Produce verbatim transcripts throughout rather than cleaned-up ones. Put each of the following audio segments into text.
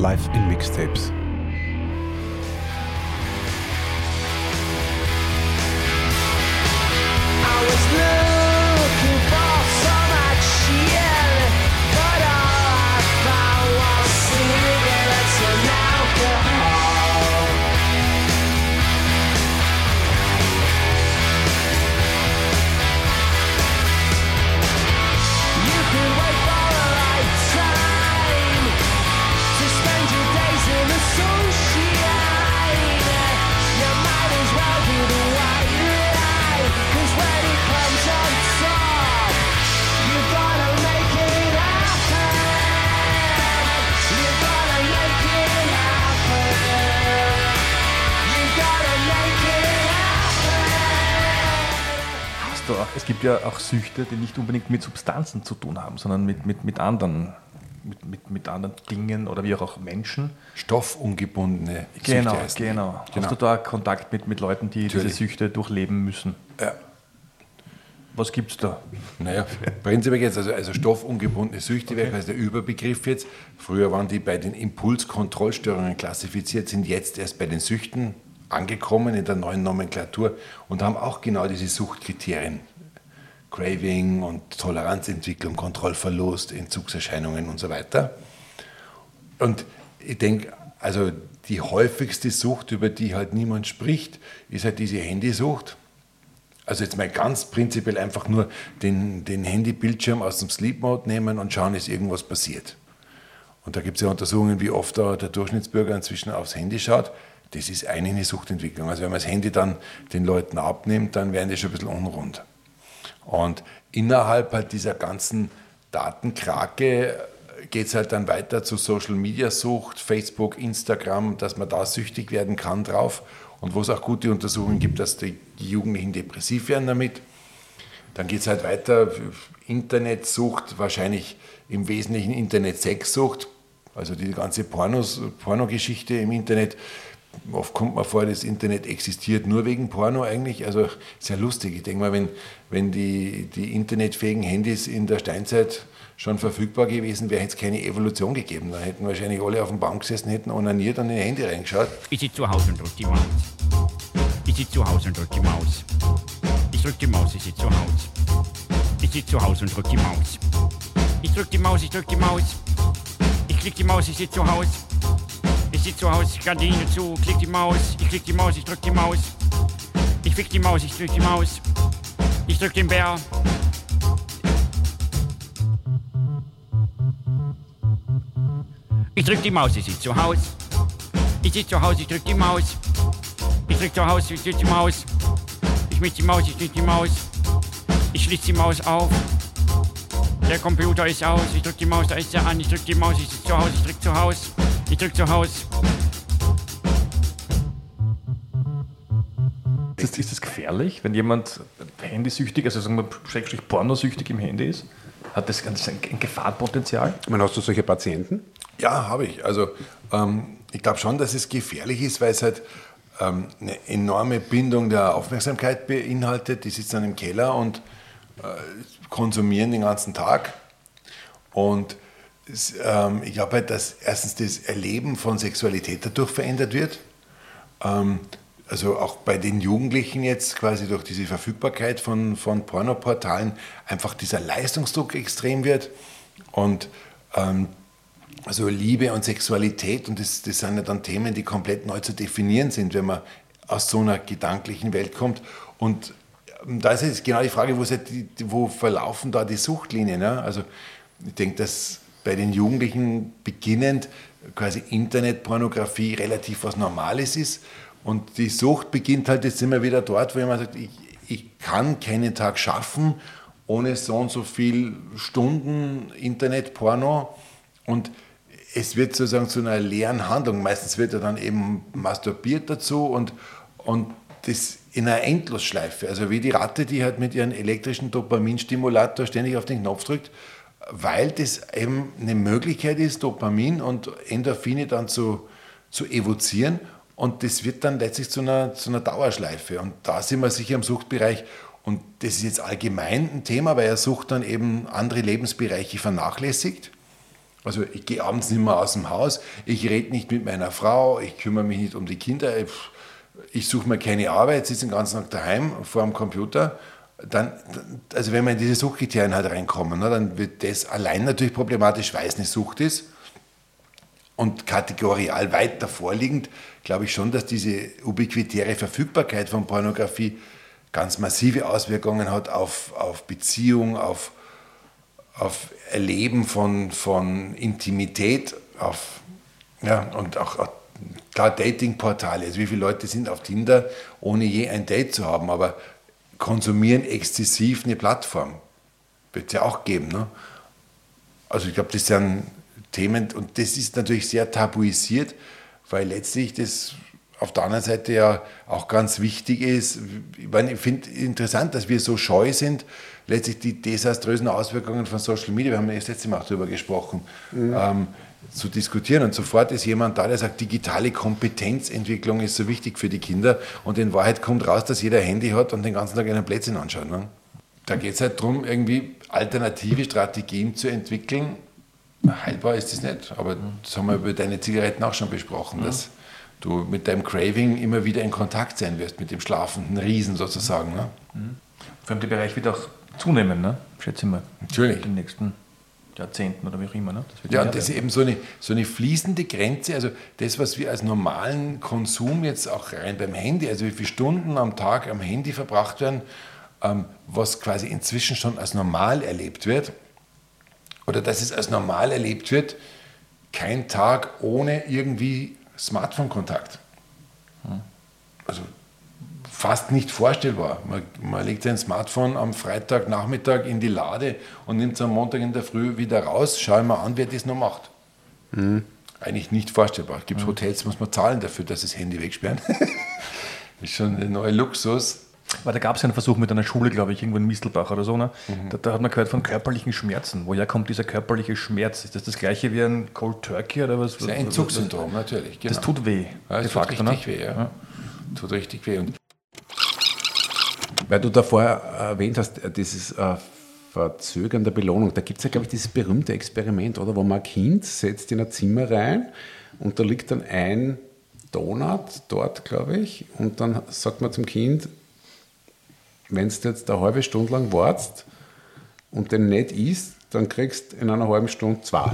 live in Mixtapes. Es gibt ja auch Süchte, die nicht unbedingt mit Substanzen zu tun haben, sondern mit, mit, mit, anderen, mit, mit, mit anderen Dingen oder wie auch Menschen. Stoffungebundene Süchte genau, heißen die. Genau. Genau. Hast du da Kontakt mit, mit Leuten, die Natürlich. diese Süchte durchleben müssen? Ja. Was gibt es da? Naja, prinzipiell jetzt, also, also stoffungebundene Süchte okay. wäre quasi der Überbegriff jetzt. Früher waren die bei den Impulskontrollstörungen klassifiziert, sind jetzt erst bei den Süchten angekommen in der neuen Nomenklatur und haben auch genau diese Suchtkriterien. Craving und Toleranzentwicklung, Kontrollverlust, Entzugserscheinungen und so weiter. Und ich denke, also die häufigste Sucht, über die halt niemand spricht, ist halt diese Handysucht. Also jetzt mal ganz prinzipiell einfach nur den, den Handybildschirm aus dem Sleep Mode nehmen und schauen, ist irgendwas passiert. Und da gibt es ja Untersuchungen, wie oft da der Durchschnittsbürger inzwischen aufs Handy schaut. Das ist eigentlich eine Suchtentwicklung. Also wenn man das Handy dann den Leuten abnimmt, dann werden die schon ein bisschen unrund. Und innerhalb halt dieser ganzen Datenkrake geht es halt dann weiter zu Social-Media-Sucht, Facebook, Instagram, dass man da süchtig werden kann drauf. Und wo es auch gute Untersuchungen gibt, dass die Jugendlichen depressiv werden damit. Dann geht es halt weiter, Internetsucht, wahrscheinlich im Wesentlichen Internet-Sexsucht, also die ganze Pornos, Pornogeschichte im Internet. Oft kommt man vor, das Internet existiert nur wegen Porno eigentlich. Also sehr lustig. Ich denke mal, wenn, wenn die, die internetfähigen Handys in der Steinzeit schon verfügbar gewesen wäre, hätte es keine Evolution gegeben. Dann hätten wahrscheinlich alle auf dem Baum gesessen, hätten onaniert und in ihr Handy reingeschaut. Ich sitze zu Hause und drücke die Maus. Ich sitze zu Hause und drücke die Maus. Ich drücke die Maus, ich sitze zu Hause. Ich sitze zu Hause und drücke die Maus. Ich drücke die Maus, ich drücke die Maus. Ich klick die Maus, ich sitze zu Hause. Ich sitze zu Hause, Gardine zu, klick die Maus, ich klick die Maus, ich drück die Maus. Ich fick die Maus, ich drück die Maus. Ich drück den Bär. Ich drück die Maus, ich sitze zu Hause. Ich sitze zu Hause, ich drück die Maus. Ich drück zu Hause, ich drück die Maus. Ich mit die Maus, ich drück die Maus. Ich schließe die Maus auf. Der Computer ist aus, ich drück die Maus, da ist er an. Ich drück die Maus, ich sitze zu Hause, ich drück zu Hause. Ich drück zu Hause. Ist, ist das gefährlich, wenn jemand handysüchtig, also sagen wir schrägstrich pornosüchtig im Handy ist? Hat das ein, ein Gefahrenpotenzial? Ich meine, hast du solche Patienten? Ja, habe ich. Also ähm, ich glaube schon, dass es gefährlich ist, weil es halt ähm, eine enorme Bindung der Aufmerksamkeit beinhaltet. Die sitzen dann im Keller und äh, konsumieren den ganzen Tag. Und es, ähm, ich glaube halt, dass erstens das Erleben von Sexualität dadurch verändert wird. Ähm, also auch bei den Jugendlichen jetzt quasi durch diese Verfügbarkeit von, von Pornoportalen einfach dieser Leistungsdruck extrem wird. Und ähm, also Liebe und Sexualität, und das, das sind ja dann Themen, die komplett neu zu definieren sind, wenn man aus so einer gedanklichen Welt kommt. Und da ist jetzt genau die Frage, wo, ist die, wo verlaufen da die Suchtlinien? Ja? Also ich denke, dass bei den Jugendlichen beginnend quasi Internetpornografie relativ was Normales ist. Und die Sucht beginnt halt, jetzt sind wir wieder dort, wo jemand sagt, ich, ich kann keinen Tag schaffen ohne so und so viel Stunden Internetporno. Und es wird sozusagen zu einer leeren Handlung. Meistens wird ja dann eben masturbiert dazu und, und das in einer Endlosschleife. Also wie die Ratte, die halt mit ihrem elektrischen Dopaminstimulator ständig auf den Knopf drückt, weil das eben eine Möglichkeit ist, Dopamin und Endorphine dann zu, zu evozieren. Und das wird dann letztlich zu einer, zu einer Dauerschleife. Und da sind wir sicher im Suchtbereich. Und das ist jetzt allgemein ein Thema, weil er Sucht dann eben andere Lebensbereiche vernachlässigt. Also ich gehe abends nicht mehr aus dem Haus, ich rede nicht mit meiner Frau, ich kümmere mich nicht um die Kinder, ich suche mir keine Arbeit, sitze den ganzen Tag daheim vor dem Computer. Dann, also wenn wir in diese Suchtkriterien halt reinkommen, ne, dann wird das allein natürlich problematisch, weil es eine Sucht ist. Und kategorial weit davor liegend, glaube ich schon, dass diese ubiquitäre Verfügbarkeit von Pornografie ganz massive Auswirkungen hat auf, auf Beziehung, auf, auf Erleben von, von Intimität, auf, ja, und auch, auch klar Datingportale. Also wie viele Leute sind auf Tinder, ohne je ein Date zu haben, aber konsumieren exzessiv eine Plattform. Wird es ja auch geben. Ne? Also ich glaube, das sind Themen, und das ist natürlich sehr tabuisiert, weil letztlich das auf der anderen Seite ja auch ganz wichtig ist. Ich, meine, ich finde interessant, dass wir so scheu sind, letztlich die desaströsen Auswirkungen von Social Media, wir haben ja das letzte Mal auch darüber gesprochen, mhm. ähm, zu diskutieren. Und sofort ist jemand da, der sagt, digitale Kompetenzentwicklung ist so wichtig für die Kinder. Und in Wahrheit kommt raus, dass jeder ein Handy hat und den ganzen Tag einen Blödsinn anschaut. Ne? Da geht es halt darum, irgendwie alternative Strategien zu entwickeln. Heilbar ist das nicht. Aber das haben wir über deine Zigaretten auch schon besprochen, mhm. dass du mit deinem Craving immer wieder in Kontakt sein wirst, mit dem schlafenden Riesen sozusagen. Ne? Mhm. Vor allem der Bereich wird auch zunehmen, ne? Schätze ich mal. Natürlich. In den nächsten Jahrzehnten oder wie auch immer. Ne? Das ja, und das ist eben so eine, so eine fließende Grenze, also das, was wir als normalen Konsum jetzt auch rein beim Handy, also wie viele Stunden am Tag am Handy verbracht werden, ähm, was quasi inzwischen schon als normal erlebt wird, oder dass es als normal erlebt wird, kein Tag ohne irgendwie Smartphone-Kontakt. Hm. Also fast nicht vorstellbar. Man, man legt sein Smartphone am Freitagnachmittag in die Lade und nimmt es am Montag in der Früh wieder raus. Schau mal an, wer das noch macht. Mhm. Eigentlich nicht vorstellbar. Es gibt mhm. Hotels, muss man zahlen dafür, dass das Handy wegsperren. Das ist schon ein neuer Luxus. Weil da gab es ja einen Versuch mit einer Schule, glaube ich, irgendwo in Mistelbach oder so. Ne? Mhm. Da, da hat man gehört von körperlichen Schmerzen. Woher kommt dieser körperliche Schmerz? Ist das das gleiche wie ein Cold Turkey oder was? Das ist ein Entzugssyndrom, natürlich. Genau. Das tut weh. Ja, das tut richtig ne? weh, ja. ja. Tut richtig weh. Und weil du davor erwähnt hast, dieses äh, Verzögern der Belohnung, da gibt es ja, glaube ich, dieses berühmte Experiment, oder, wo man ein Kind setzt in ein Zimmer rein und da liegt dann ein Donut dort, glaube ich, und dann sagt man zum Kind, wenn du jetzt eine halbe Stunde lang wartest und den nicht isst, dann kriegst du in einer halben Stunde zwei.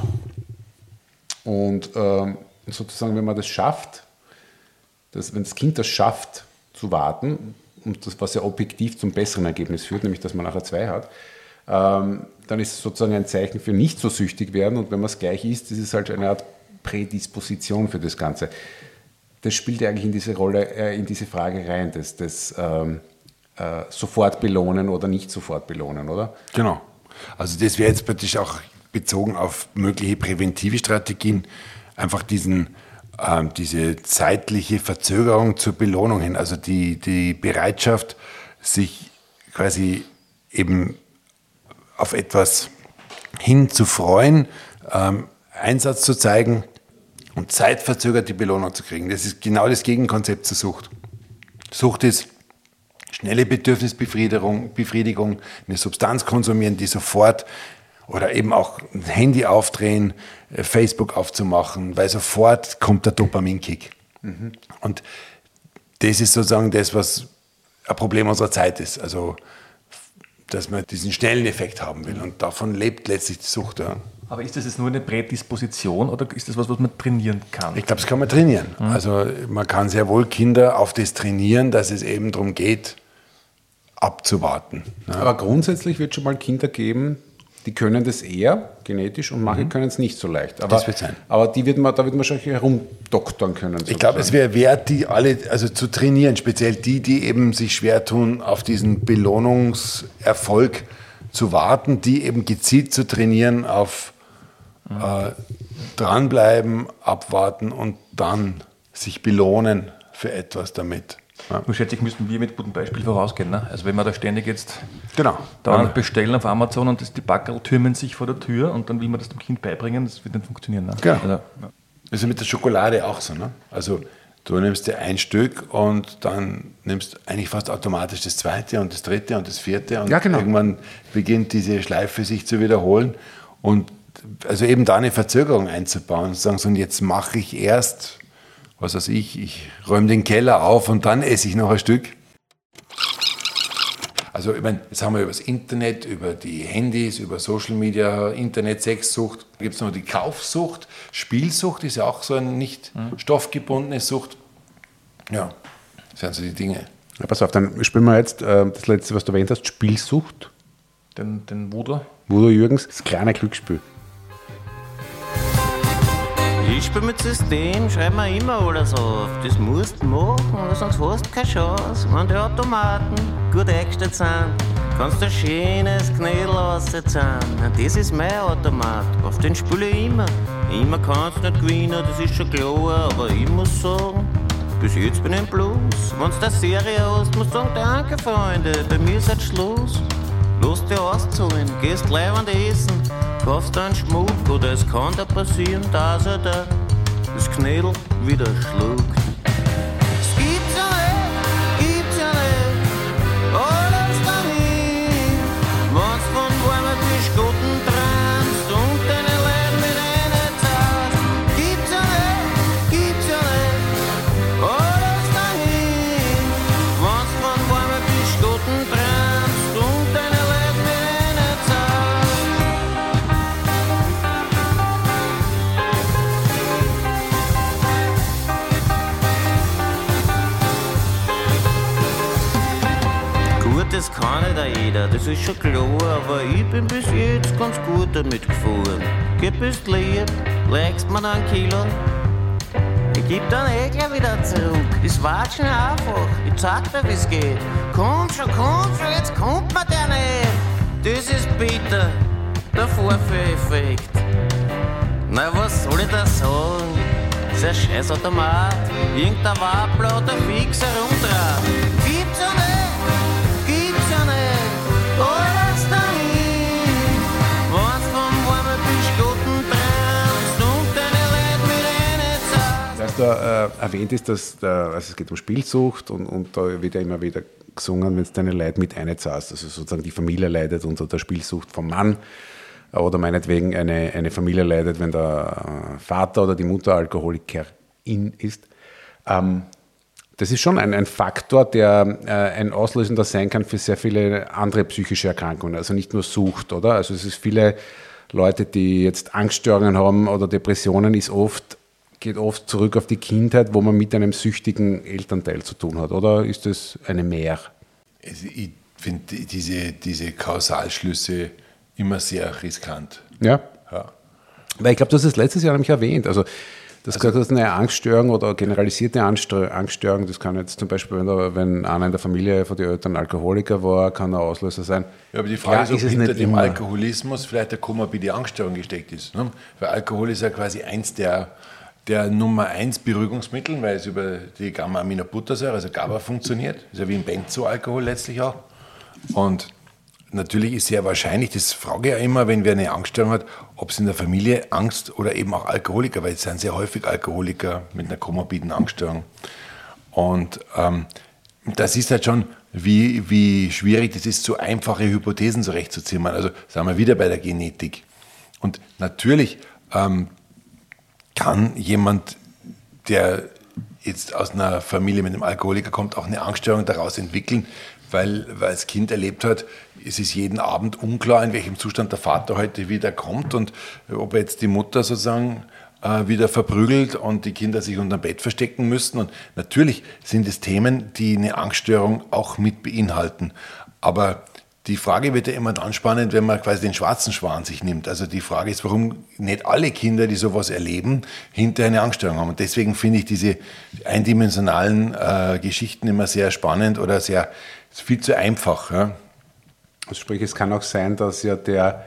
Und ähm, sozusagen, wenn man das schafft, dass, wenn das Kind das schafft, zu warten, und das, was ja objektiv zum besseren Ergebnis führt, nämlich dass man nachher zwei hat, ähm, dann ist es sozusagen ein Zeichen für nicht so süchtig werden. Und wenn man es gleich isst, ist es halt eine Art Prädisposition für das Ganze. Das spielt ja eigentlich in diese Rolle, äh, in diese Frage rein, das, das ähm, äh, sofort belohnen oder nicht sofort belohnen, oder? Genau. Also das wäre jetzt praktisch auch bezogen auf mögliche präventive Strategien, einfach diesen diese zeitliche Verzögerung zur Belohnung hin, also die, die Bereitschaft, sich quasi eben auf etwas hinzufreuen, ähm, Einsatz zu zeigen und zeitverzögert die Belohnung zu kriegen. Das ist genau das Gegenkonzept zur Sucht. Sucht ist schnelle Bedürfnisbefriedigung, Befriedigung, eine Substanz konsumieren, die sofort, oder eben auch ein Handy aufdrehen, Facebook aufzumachen, weil sofort kommt der Dopaminkick. Mhm. Und das ist sozusagen das, was ein Problem unserer Zeit ist. Also, dass man diesen schnellen Effekt haben will. Und davon lebt letztlich die Sucht. Ja. Aber ist das jetzt nur eine Prädisposition oder ist das was, was man trainieren kann? Ich glaube, das kann man trainieren. Mhm. Also man kann sehr wohl Kinder auf das trainieren, dass es eben darum geht, abzuwarten. Ja. Aber grundsätzlich wird es schon mal Kinder geben, die können das eher genetisch und manche mhm. können es nicht so leicht. Aber, das wird sein. Aber die wird man, da wird man schon herumdoktern können. Sozusagen. Ich glaube, es wäre wert, die alle also zu trainieren, speziell die, die eben sich schwer tun, auf diesen Belohnungserfolg zu warten, die eben gezielt zu trainieren auf mhm. äh, dranbleiben, abwarten und dann sich belohnen für etwas damit. Ja. Nur schätze ich, müssten wir mit gutem Beispiel vorausgehen. Ne? Also wenn wir da ständig jetzt genau. da bestellen auf Amazon und das, die Backerl türmen sich vor der Tür und dann will man das dem Kind beibringen, das wird nicht funktionieren. Ne? Genau. Also, ja. Das ist mit der Schokolade auch so. Ne? Also du nimmst dir ein Stück und dann nimmst du eigentlich fast automatisch das zweite und das dritte und das vierte und ja, genau. irgendwann beginnt diese Schleife sich zu wiederholen und also eben da eine Verzögerung einzubauen, zu sagen, so, und jetzt mache ich erst, was weiß ich, ich räume den Keller auf und dann esse ich noch ein Stück. Also ich meine, jetzt haben wir über das Internet, über die Handys, über Social Media, Internet, Sexsucht. Da gibt es noch die Kaufsucht, Spielsucht ist ja auch so eine nicht stoffgebundene Sucht. Ja, das sind so die Dinge. Ja, pass auf, dann spielen wir jetzt äh, das letzte, was du erwähnt hast, Spielsucht. Den, den Voodoo. Voodoo Jürgens, das kleine Glücksspiel. Ich spiel mit System, schreib mir immer alles auf. Das musst du machen, sonst hast du keine Chance. Wenn die Automaten gut eingestellt sind, kannst du ein schönes Knädel rauszahlen. Das ist mein Automat, auf den spiele ich immer. Immer kannst du nicht gewinnen, das ist schon klar, aber ich muss sagen, bis jetzt bin ich im Plus. Wenn du eine Serie hast, musst du sagen, danke Freunde, bei mir ist jetzt Schluss. Los dir auszuholen, gehst leibend essen, kaufst einen Schmuck oder es kann da passieren, dass er da das Knädel wieder schluckt. Das gibt's ja nicht, gibt's ja nicht, alles dahin. Wenn's von warmen Bischgotten träumst und deine Leute mit einer zahlst, gibt's ja nicht, gibt's ja nicht, alles dahin. Wenn's von warmen Bischgotten träumst und deine Leute mit einer zahlst. Gut, das kann nicht auch jeder, das ist schon klar, aber ich bin bis jetzt ganz gut damit gefahren. Geh bist lieb, legst mir dann ein Kilo, ich geb dann eh gleich wieder zurück. Das war schon einfach, ich zeig dir, wie's geht. Komm schon, komm schon, jetzt kommt mir der nicht. Das ist bitter, der Vorführeffekt. Na, was soll ich da sagen? Das ist ein scheiß Automat, irgendein Wappler oder fix herumdraht. Gibt's ja nicht, gibt's ja nicht, alles dahin. Wenn's vom warmen Bischgotten träumst und deine Leute mit einer zahlst. Als da äh, erwähnt ist, dass da, also es geht um Spielsucht und, und da wird ja immer wieder gesungen, wenn es deine Leute mit einzahlst, also sozusagen die Familie leidet unter der Spielsucht vom Mann oder meinetwegen eine, eine Familie leidet, wenn der Vater oder die Mutter Alkoholikerin ist. Ähm, das ist schon ein, ein Faktor, der äh, ein auslösender sein kann für sehr viele andere psychische Erkrankungen, also nicht nur Sucht, oder? Also es ist viele Leute, die jetzt Angststörungen haben oder Depressionen, ist oft geht oft zurück auf die Kindheit, wo man mit einem süchtigen Elternteil zu tun hat, oder ist das eine Mehr? Also ich finde diese, diese Kausalschlüsse immer sehr riskant. Ja? Ja. Weil ich glaube, du hast das letztes Jahr nämlich erwähnt, also das also, ist eine Angststörung oder generalisierte Angststörung, das kann jetzt zum Beispiel, wenn, da, wenn einer in der Familie von den Eltern Alkoholiker war, kann ein Auslöser sein. Ja, aber die Frage Klar, ist, ob ist hinter dem immer. Alkoholismus vielleicht eine komorbide Angststörung gesteckt ist. Ne? Weil Alkohol ist ja quasi eins der der Nummer eins Beruhigungsmittel, weil es über die Gamma-Aminobuttersäure, also GABA, funktioniert. Ist ja wie ein Benzoalkohol letztlich auch. Und natürlich ist sehr wahrscheinlich, das frage ich ja immer, wenn wer eine Angststörung hat, ob es in der Familie Angst oder eben auch Alkoholiker, weil es sind sehr häufig Alkoholiker mit einer komorbiden Angststörung. Und ähm, das ist halt schon, wie, wie schwierig das ist, so einfache Hypothesen zurechtzuzimmern. Also sagen wir wieder bei der Genetik. Und natürlich ähm, kann jemand, der jetzt aus einer Familie mit einem Alkoholiker kommt, auch eine Angststörung daraus entwickeln, weil, weil das Kind erlebt hat, es ist jeden Abend unklar, in welchem Zustand der Vater heute wieder kommt und ob jetzt die Mutter sozusagen äh, wieder verprügelt und die Kinder sich unter dem Bett verstecken müssten. Und natürlich sind es Themen, die eine Angststörung auch mit beinhalten. Aber die Frage wird ja immer dann spannend, wenn man quasi den schwarzen Schwan sich nimmt. Also die Frage ist, warum nicht alle Kinder, die sowas erleben, hinterher eine Angststörung haben. Und deswegen finde ich diese eindimensionalen äh, Geschichten immer sehr spannend oder sehr viel zu einfach. Ja. Also sprich, es kann auch sein, dass ja der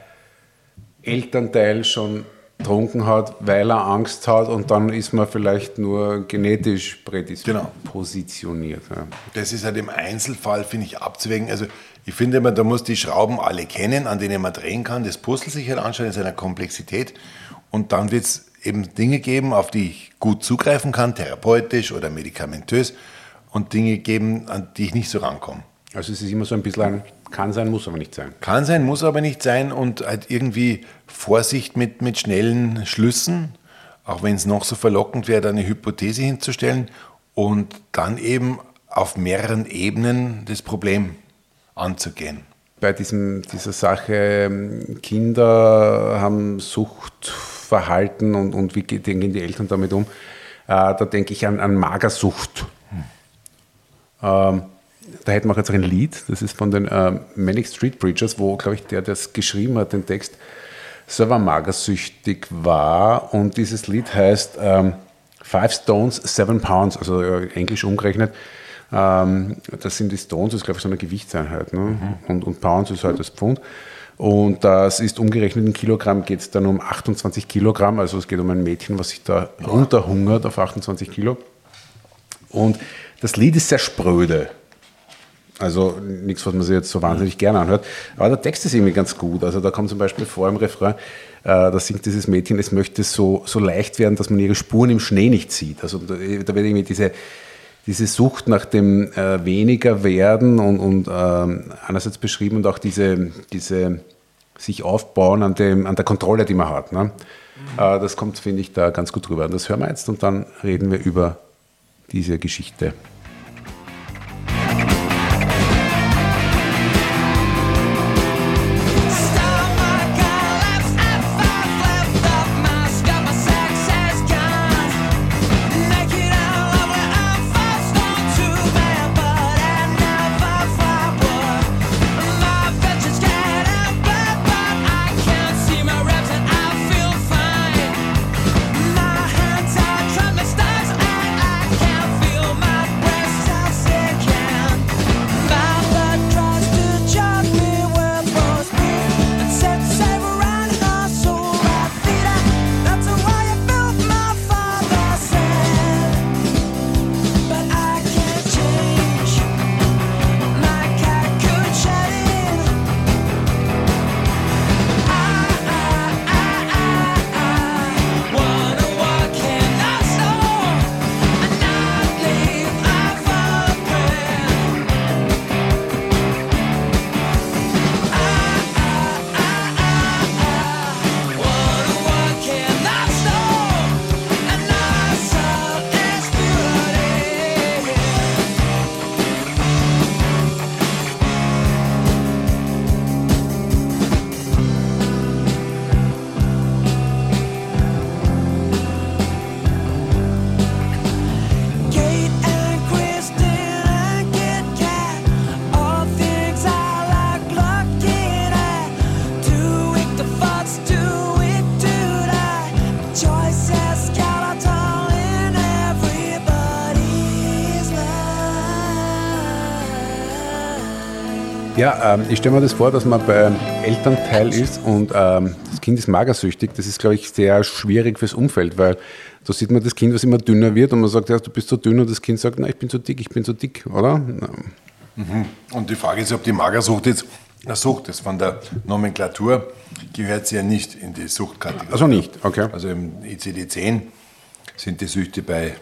Elternteil schon getrunken hat, weil er Angst hat und dann ist man vielleicht nur genetisch prädispositioniert. Genau. Ja. Das ist halt im Einzelfall, finde ich, abzuwägen. Also ich finde immer, da muss die Schrauben alle kennen, an denen man drehen kann, das Puzzle sich halt anschauen in seiner Komplexität und dann wird es eben Dinge geben, auf die ich gut zugreifen kann, therapeutisch oder medikamentös und Dinge geben, an die ich nicht so rankomme. Also es ist immer so ein bisschen ein kann sein, muss aber nicht sein. Kann sein, muss aber nicht sein und halt irgendwie Vorsicht mit, mit schnellen Schlüssen, auch wenn es noch so verlockend wäre, da eine Hypothese hinzustellen und dann eben auf mehreren Ebenen das Problem anzugehen. Bei diesem, dieser Sache, Kinder haben Suchtverhalten und, und wie gehen die Eltern damit um, äh, da denke ich an, an Magersucht. Hm. Ähm, Da hätten wir auch jetzt ein Lied, das ist von den äh, Manic Street Preachers, wo, glaube ich, der, der das geschrieben hat, den Text, selber magersüchtig war. Und dieses Lied heißt ähm, Five Stones, Seven Pounds, also äh, englisch umgerechnet. Ähm, das sind die Stones, das ist, glaube ich, so eine Gewichtseinheit. Ne? Mhm. Und, und Pounds ist halt das Pfund. Und das ist umgerechnet in Kilogramm, geht es dann um achtundzwanzig Kilogramm. Also es geht um ein Mädchen, was sich da runterhungert auf achtundzwanzig Kilo. Und das Lied ist sehr spröde. Also nichts, was man sich jetzt so wahnsinnig gerne anhört. Aber der Text ist irgendwie ganz gut. Also da kommt zum Beispiel vor im Refrain, äh, da singt dieses Mädchen, es möchte so, so leicht werden, dass man ihre Spuren im Schnee nicht sieht. Also da, da wird irgendwie diese, diese Sucht nach dem äh, weniger werden und, und äh, einerseits beschrieben und auch diese, diese sich aufbauen an, dem, an der Kontrolle, die man hat. Ne? Mhm. Äh, das kommt, finde ich, da ganz gut drüber. Und das hören wir jetzt und dann reden wir über diese Geschichte. Ja, ähm, ich stelle mir das vor, dass man beim Elternteil ist und ähm, das Kind ist magersüchtig. Das ist, glaube ich, sehr schwierig fürs Umfeld, weil da sieht man das Kind, was immer dünner wird und man sagt, ja, du bist so dünn und das Kind sagt, nein, ich bin so dick, ich bin so dick, oder? Mhm. Und die Frage ist, ob die Magersucht jetzt eine Sucht ist. Von der Nomenklatur gehört sie ja nicht in die Suchtkategorie. Also nicht, okay. Also im I C D zehn sind die Süchte bei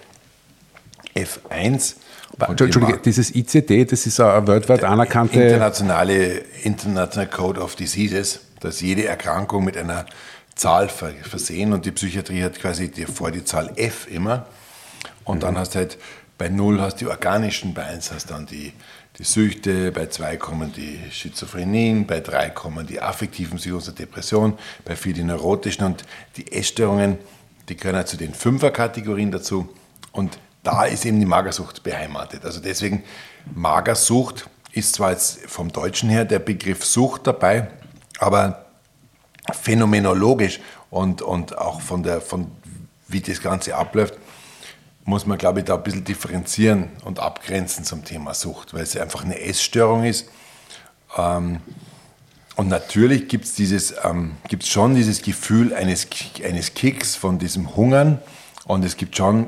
F eins. Entschuldige, dieses I C D, das ist eine weltweit anerkannte... Internationale International Code of Diseases, dass jede Erkrankung mit einer Zahl versehen und die Psychiatrie hat quasi die, vor die Zahl F immer und mhm. dann hast du halt bei null hast die organischen, bei eins hast dann die, die Süchte, bei zwei kommen die Schizophrenien, bei drei kommen die affektiven Psychosen, Depressionen, bei vier die neurotischen und die Essstörungen, die gehören halt zu den Fünfer-Kategorien dazu und da ist eben die Magersucht beheimatet. Also deswegen, Magersucht ist zwar jetzt vom Deutschen her der Begriff Sucht dabei, aber phänomenologisch und, und auch von, der, von wie das Ganze abläuft, muss man, glaube ich, da ein bisschen differenzieren und abgrenzen zum Thema Sucht, weil es einfach eine Essstörung ist. Ähm, und natürlich gibt es dieses, ähm, gibt's schon dieses Gefühl eines, eines Kicks von diesem Hungern und es gibt schon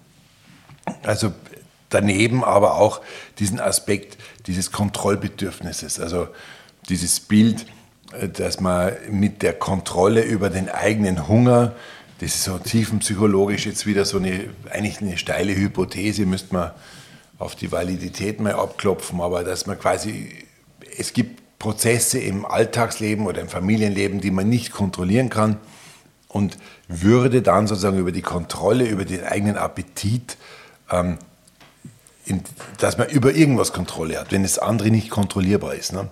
also daneben aber auch diesen Aspekt dieses Kontrollbedürfnisses, also dieses Bild, dass man mit der Kontrolle über den eigenen Hunger, das ist so tiefenpsychologisch jetzt wieder so eine, eigentlich eine steile Hypothese, müsste man auf die Validität mal abklopfen, aber dass man quasi, es gibt Prozesse im Alltagsleben oder im Familienleben, die man nicht kontrollieren kann und würde dann sozusagen über die Kontrolle, über den eigenen Appetit, ähm, in, dass man über irgendwas Kontrolle hat, wenn das andere nicht kontrollierbar ist. Ne?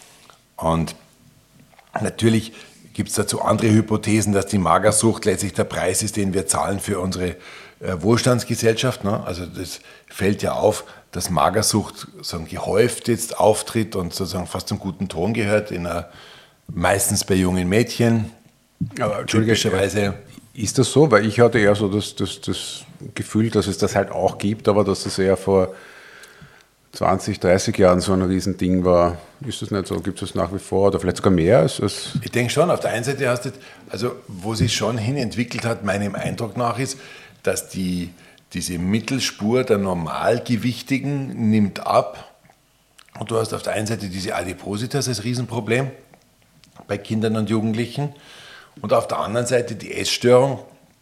Und natürlich gibt es dazu andere Hypothesen, dass die Magersucht letztlich der Preis ist, den wir zahlen für unsere äh, Wohlstandsgesellschaft. Ne? Also das fällt ja auf, dass Magersucht sozusagen gehäuft jetzt auftritt und sozusagen fast zum guten Ton gehört, in einer, meistens bei jungen Mädchen. Aber typischerweise. Ist das so? Weil ich hatte eher so das, das, das Gefühl, dass es das halt auch gibt, aber dass es eher vor zwanzig, dreißig Jahren so ein Riesending war. Ist das nicht so? Gibt es das nach wie vor oder vielleicht sogar mehr? Als, als ich denke schon, auf der einen Seite hast du, also wo sich schon hin entwickelt hat, meinem Eindruck nach ist, dass die, diese Mittelspur der Normalgewichtigen nimmt ab. Und du hast auf der einen Seite diese Adipositas als Riesenproblem bei Kindern und Jugendlichen und auf der anderen Seite die Essstörung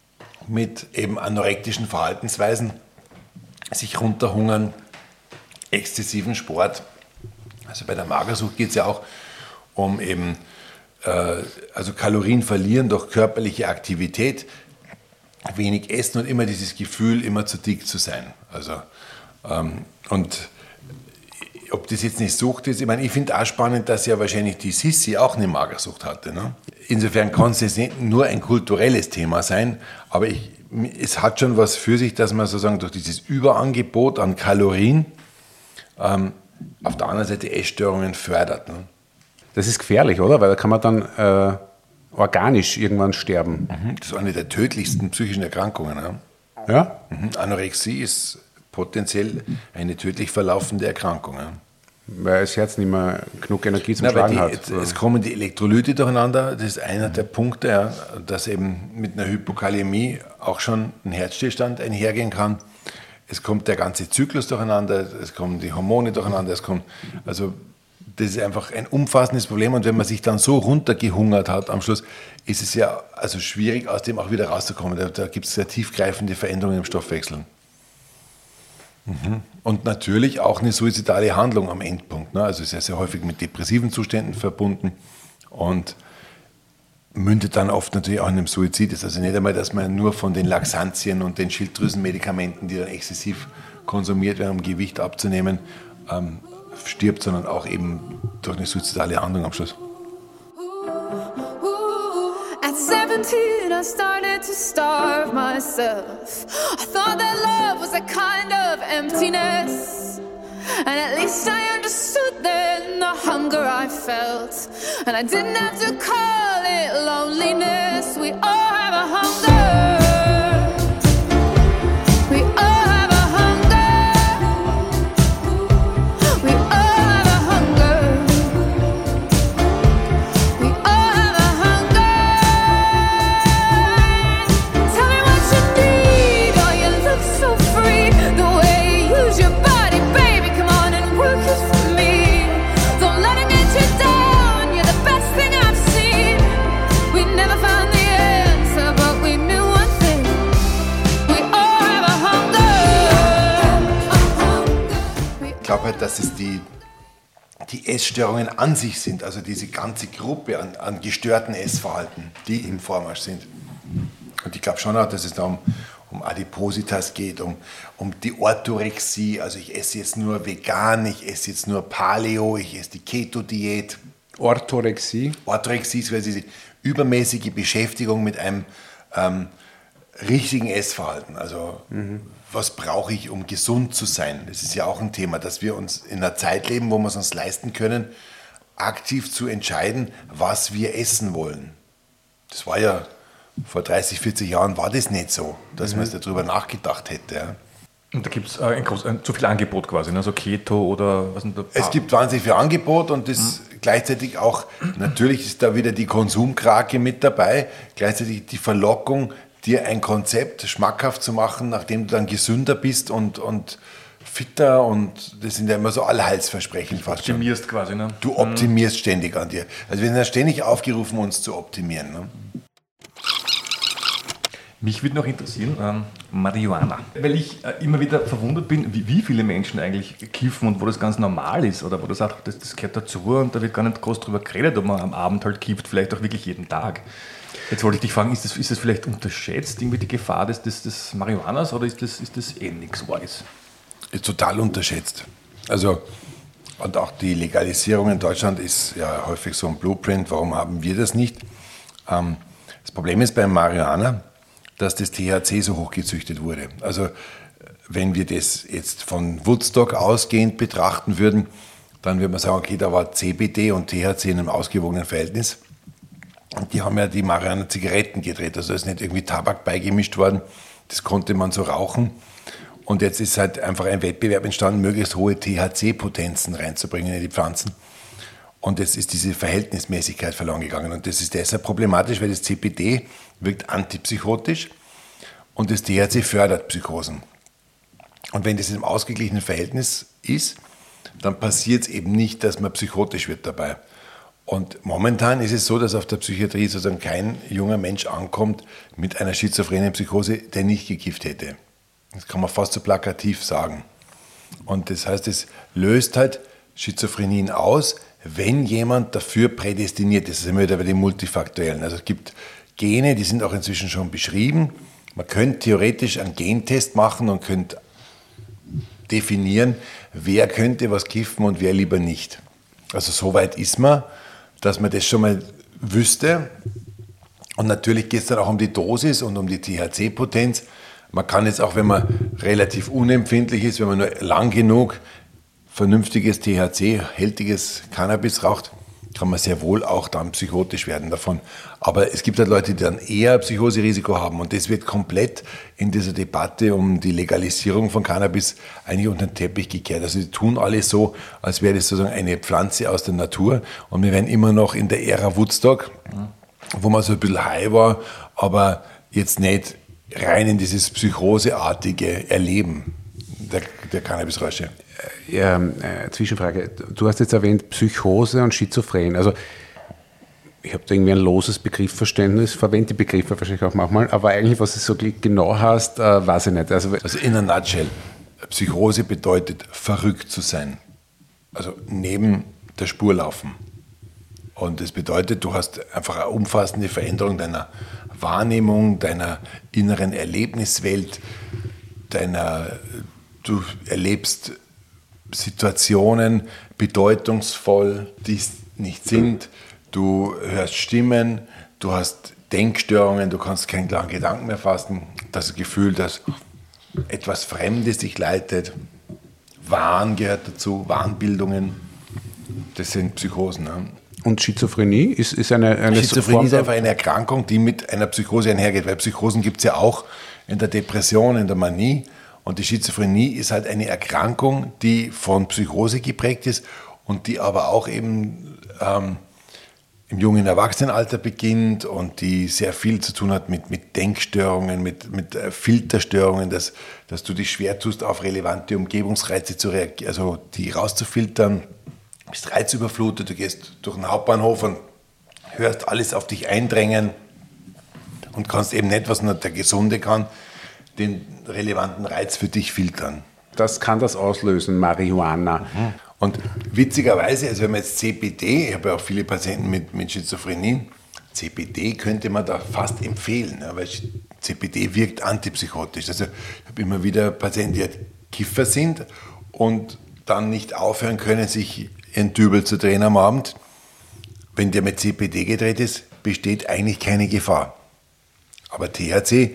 mit eben anorektischen Verhaltensweisen, sich runterhungern, exzessiven Sport. Also bei der Magersucht geht es ja auch um eben äh, also Kalorien verlieren durch körperliche Aktivität, wenig essen und immer dieses Gefühl, immer zu dick zu sein. Also ähm, und ob das jetzt eine Sucht ist, ich meine, ich finde auch spannend, dass ja wahrscheinlich die Sissi auch eine Magersucht hatte. Ne? Insofern kann es jetzt nicht nur ein kulturelles Thema sein, aber ich, es hat schon was für sich, dass man sozusagen durch dieses Überangebot an Kalorien ähm, auf der anderen Seite Essstörungen fördert. Ne? Das ist gefährlich, oder? Weil da kann man dann äh, organisch irgendwann sterben. Mhm. Das ist eine der tödlichsten psychischen Erkrankungen. Ne? Ja? Mhm. Anorexie ist potenziell eine tödlich verlaufende Erkrankung. Ja? Weil das Herz nicht mehr genug Energie zum Na, Schlagen die, hat. Es, es kommen die Elektrolyte durcheinander, das ist einer der Punkte, ja, dass eben mit einer Hypokalämie auch schon ein Herzstillstand einhergehen kann. Es kommt der ganze Zyklus durcheinander, es kommen die Hormone durcheinander, es kommt, also das ist einfach ein umfassendes Problem und wenn man sich dann so runtergehungert hat am Schluss, ist es ja also schwierig, aus dem auch wieder rauszukommen. Da, da gibt es sehr tiefgreifende Veränderungen im Stoffwechsel. Mhm. Und natürlich auch eine suizidale Handlung am Endpunkt. Ne? Also sehr, sehr häufig mit depressiven Zuständen verbunden und mündet dann oft natürlich auch in einem Suizid. Das ist also nicht einmal, dass man nur von den Laxantien und den Schilddrüsenmedikamenten, die dann exzessiv konsumiert werden, um Gewicht abzunehmen, ähm, stirbt, sondern auch eben durch eine suizidale Handlung am Schluss. At seventeen, I started to starve myself. I thought that love was a kind of emptiness. And at least I understood then the hunger I felt. And I didn't have to call it loneliness. We all have a hunger. We all have a hunger. We all have a hunger. We all have a hunger. Tell me what you need. Oh, you look so free. The way you use your body, baby. Come on and work it for me. Don't let it get you down. You're the best thing I've seen. We never found the answer, but we knew one thing. We all have a hunger. Ich glaube halt, dass es die, die Essstörungen an sich sind, also diese ganze Gruppe an, an gestörten Essverhalten, die im Vormarsch sind. Und ich glaube schon auch, dass es da um, um Adipositas geht, um, um die Orthorexie, also ich esse jetzt nur vegan, ich esse jetzt nur Paleo, ich esse die Keto-Diät. Orthorexie. Orthorexie ist quasi diese übermäßige Beschäftigung mit einem ähm, richtigen Essverhalten. Also mhm. was brauche ich, um gesund zu sein? Das ist ja auch ein Thema, dass wir uns in einer Zeit leben, wo wir es uns leisten können, aktiv zu entscheiden, was wir essen wollen. Das war ja vor dreißig, vierzig Jahren war das nicht so, dass mhm. man darüber nachgedacht hätte. Ja. Und da gibt es äh, ein, ein, zu viel Angebot quasi, ne? So Keto oder was sind da? Es gibt wahnsinnig viel Angebot und das mhm. gleichzeitig auch, natürlich ist da wieder die Konsumkrake mit dabei, gleichzeitig die Verlockung, dir ein Konzept schmackhaft zu machen, nachdem du dann gesünder bist und, und fitter und das sind ja immer so Allheilsversprechen fast schon. Optimierst quasi, ne? Du optimierst mhm. ständig an dir. Also wir sind ja ständig aufgerufen, uns zu optimieren. Ne? Mich würde noch interessieren, ähm, Marihuana. Weil ich äh, immer wieder verwundert bin, wie, wie viele Menschen eigentlich kiffen und wo das ganz normal ist oder wo das auch, das, das gehört dazu und da wird gar nicht groß drüber geredet, ob man am Abend halt kifft, vielleicht auch wirklich jeden Tag. Jetzt wollte ich dich fragen, ist das, ist das vielleicht unterschätzt, irgendwie die Gefahr des, des, des Marihuanas oder ist das, ist das eh nichts Neues? Ist total unterschätzt. Also, und auch die Legalisierung in Deutschland ist ja häufig so ein Blueprint. Warum haben wir das nicht? Ähm, das Problem ist beim Marihuana, dass das T H C so hoch gezüchtet wurde. Also, wenn wir das jetzt von Woodstock ausgehend betrachten würden, dann würde man sagen, okay, da war C B D und T H C in einem ausgewogenen Verhältnis. Und die haben ja die Marihuana-Zigaretten gedreht, also da ist nicht irgendwie Tabak beigemischt worden, das konnte man so rauchen. Und jetzt ist halt einfach ein Wettbewerb entstanden, möglichst hohe T H C-Potenzen reinzubringen in die Pflanzen. Und jetzt ist diese Verhältnismäßigkeit verloren gegangen. Und das ist deshalb problematisch, weil das C B D wirkt antipsychotisch und das T H C fördert Psychosen. Und wenn das in einem ausgeglichenen Verhältnis ist, dann passiert es eben nicht, dass man psychotisch wird dabei. Und momentan ist es so, dass auf der Psychiatrie sozusagen kein junger Mensch ankommt mit einer schizophrenen Psychose, der nicht gekifft hätte. Das kann man fast so plakativ sagen. Und das heißt, es löst halt Schizophrenien aus, wenn jemand dafür prädestiniert ist. Das sind wir wieder bei den multifaktoriellen. Also es gibt Gene, die sind auch inzwischen schon beschrieben. Man könnte theoretisch einen Gentest machen und könnte definieren, wer könnte was kiffen und wer lieber nicht. Also so weit ist man, dass man das schon mal wüsste. Und natürlich geht es dann auch um die Dosis und um die T H C-Potenz. Man kann jetzt auch, wenn man relativ unempfindlich ist, wenn man nur lang genug vernünftiges T H C-hältiges Cannabis raucht, kann man sehr wohl auch dann psychotisch werden davon. Aber es gibt halt Leute, die dann eher Psychoserisiko haben und das wird komplett in dieser Debatte um die Legalisierung von Cannabis eigentlich unter den Teppich gekehrt. Also die tun alle so, als wäre das sozusagen eine Pflanze aus der Natur und wir wären immer noch in der Ära Woodstock, wo man so ein bisschen high war, aber jetzt nicht rein in dieses psychoseartige Erleben der, der Cannabisrauche. Ja, äh, Zwischenfrage. Du hast jetzt erwähnt Psychose und Schizophren. Also ich habe da irgendwie ein loses Begriffsverständnis, verwende die Begriffe wahrscheinlich auch manchmal, aber eigentlich, was du so genau hast, äh, weiß ich nicht. Also, also in a nutshell, Psychose bedeutet verrückt zu sein. Also neben der Spur laufen. Und das bedeutet, du hast einfach eine umfassende Veränderung deiner Wahrnehmung, deiner inneren Erlebniswelt, deiner, du erlebst Situationen bedeutungsvoll, die es nicht sind. Du hörst Stimmen, du hast Denkstörungen, du kannst keinen klaren Gedanken mehr fassen. Das Gefühl, dass etwas Fremdes dich leitet. Wahn gehört dazu, Wahnbildungen. Das sind Psychosen. Ne? Und Schizophrenie ist, ist eine, eine Schizophrenie ist einfach eine Erkrankung, die mit einer Psychose einhergeht, weil Psychosen gibt es ja auch in der Depression, in der Manie. Und die Schizophrenie ist halt eine Erkrankung, die von Psychose geprägt ist und die aber auch eben ähm, im jungen Erwachsenenalter beginnt und die sehr viel zu tun hat mit, mit Denkstörungen, mit, mit Filterstörungen, dass, dass du dich schwer tust, auf relevante Umgebungsreize zu reagieren, also die rauszufiltern. Du bist reizüberflutet, du gehst durch den Hauptbahnhof und hörst alles auf dich eindrängen und kannst eben nicht, was nur der Gesunde kann, den relevanten Reiz für dich filtern. Das kann das auslösen, Marihuana. Mhm. Und witzigerweise, also wenn man jetzt C B D, ich habe ja auch viele Patienten mit, mit Schizophrenie, C B D könnte man da fast empfehlen, ja, weil C B D wirkt antipsychotisch. Also ich habe immer wieder Patienten, die halt Kiffer sind und dann nicht aufhören können, sich ihren Dübel zu drehen am Abend. Wenn der mit C B D gedreht ist, besteht eigentlich keine Gefahr. Aber T H C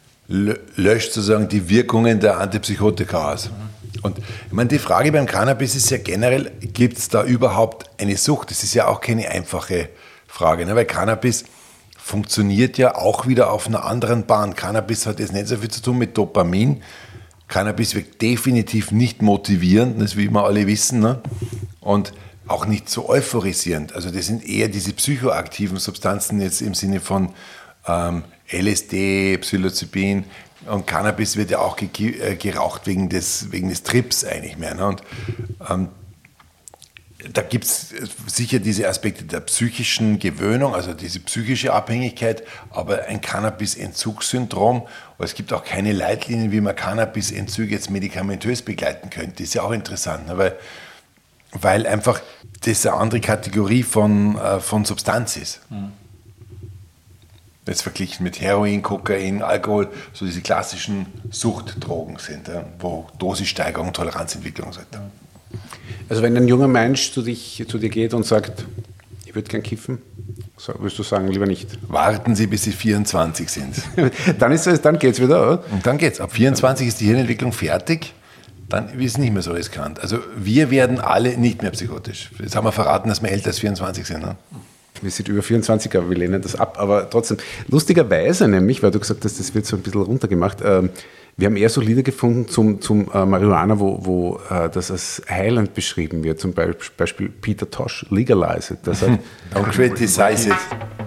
löscht sozusagen die Wirkungen der Antipsychotika aus. Und ich meine, die Frage beim Cannabis ist ja generell, gibt es da überhaupt eine Sucht? Das ist ja auch keine einfache Frage, ne? Weil Cannabis funktioniert ja auch wieder auf einer anderen Bahn. Cannabis hat jetzt nicht so viel zu tun mit Dopamin. Cannabis wirkt definitiv nicht motivierend, das wie wir alle wissen, ne? Und auch nicht so euphorisierend. Also das sind eher diese psychoaktiven Substanzen jetzt im Sinne von ähm, L S D, Psilocybin und Cannabis wird ja auch ge- äh, geraucht wegen des, wegen des Trips eigentlich mehr. Ne? Und ähm, da gibt es sicher diese Aspekte der psychischen Gewöhnung, also diese psychische Abhängigkeit, aber ein Cannabis-Entzugssyndrom, aber es gibt auch keine Leitlinien, wie man Cannabis-Entzüge jetzt medikamentös begleiten könnte. Das ist ja auch interessant, ne? weil, weil einfach das eine andere Kategorie von, äh, von Substanz ist. Mhm. Jetzt verglichen mit Heroin, Kokain, Alkohol, so diese klassischen Suchtdrogen sind, ja, wo Dosissteigerung, Toleranzentwicklung und so weiter. Also wenn ein junger Mensch zu, dich, zu dir geht und sagt, ich würde gern kiffen, so, würdest du sagen, lieber nicht? Warten Sie, bis Sie vierundzwanzig sind. dann ist es, dann geht's wieder, oder? Und dann geht's. Ab vierundzwanzig ist die Hirnentwicklung fertig, dann ist es nicht mehr so riskant. Also wir werden alle nicht mehr psychotisch. Jetzt haben wir verraten, dass wir älter als vierundzwanzig sind. Ne? Wir sind über vierundzwanzig, aber wir lehnen das ab. Aber trotzdem, lustigerweise nämlich, weil du gesagt hast, das wird so ein bisschen runtergemacht, ähm, wir haben eher so Lieder gefunden zum, zum äh, Marihuana, wo, wo äh, das als heilend beschrieben wird. Zum Beispiel Peter Tosh, Legalize It. Das hat, Don't criticize it.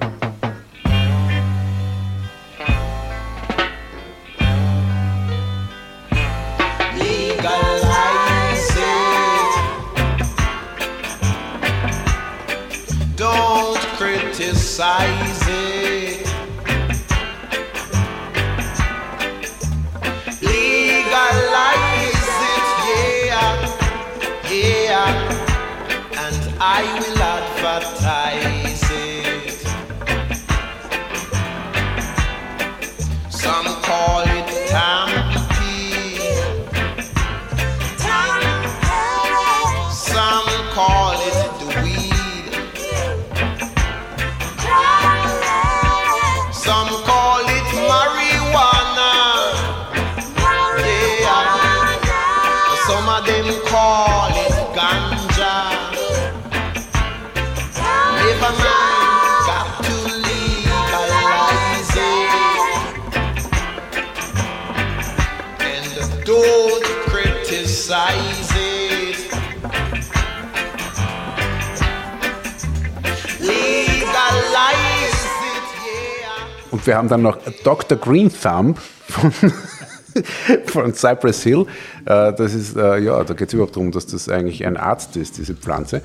Legalize it. Don't criticize it. I will advertise it. Some call it Tampi. Some call it the weed. Some call it marijuana. Yeah. Some of them call it ganja. Never mind, got to legalize it. And don't criticize it. Legalize it, yeah. Und wir haben dann noch Doktor Green Thumb von, von Cypress Hill. Das ist, ja, da geht es überhaupt darum, dass das eigentlich ein Arzt ist, diese Pflanze.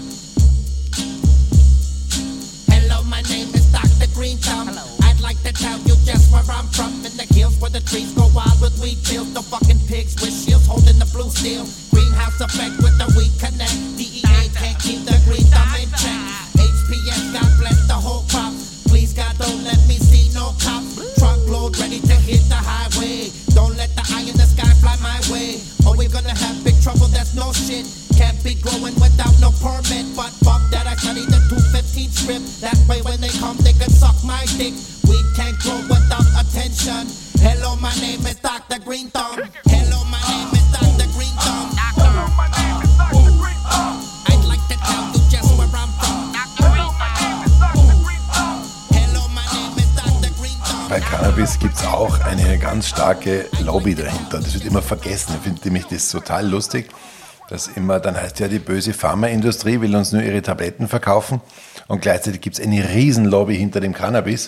Where the trees go wild with wheat fields, the fucking pigs with shields holding the blue steel. Greenhouse effect with the weed connect. D E A can't keep the green thumb in check. H P S God bless the whole crop. Please God don't let me see no cops. Truckload ready to hit the highway. Don't let the eye in the sky fly my way. Or we're gonna have big trouble, that's no shit. Can't be growing without no permit. But fuck that, I study the two fifteen script. That way when they come they can suck my dick. Weed can't grow without attention. Hello, my name is Doctor Green Thumb. Hello, my name is Doctor Green Thumb. Hello, my name is Doctor Green Thumb. I'd like to tell you just where I'm from. Hello, my name is Doctor Green Thumb. Hello, my name is Doctor Green Thumb. Bei Cannabis gibt es auch eine ganz starke Lobby dahinter. Das wird immer vergessen. Ich finde nämlich das total lustig. Dass immer, dann heißt ja, die böse Pharmaindustrie will uns nur ihre Tabletten verkaufen. Und gleichzeitig gibt es eine Riesenlobby hinter dem Cannabis.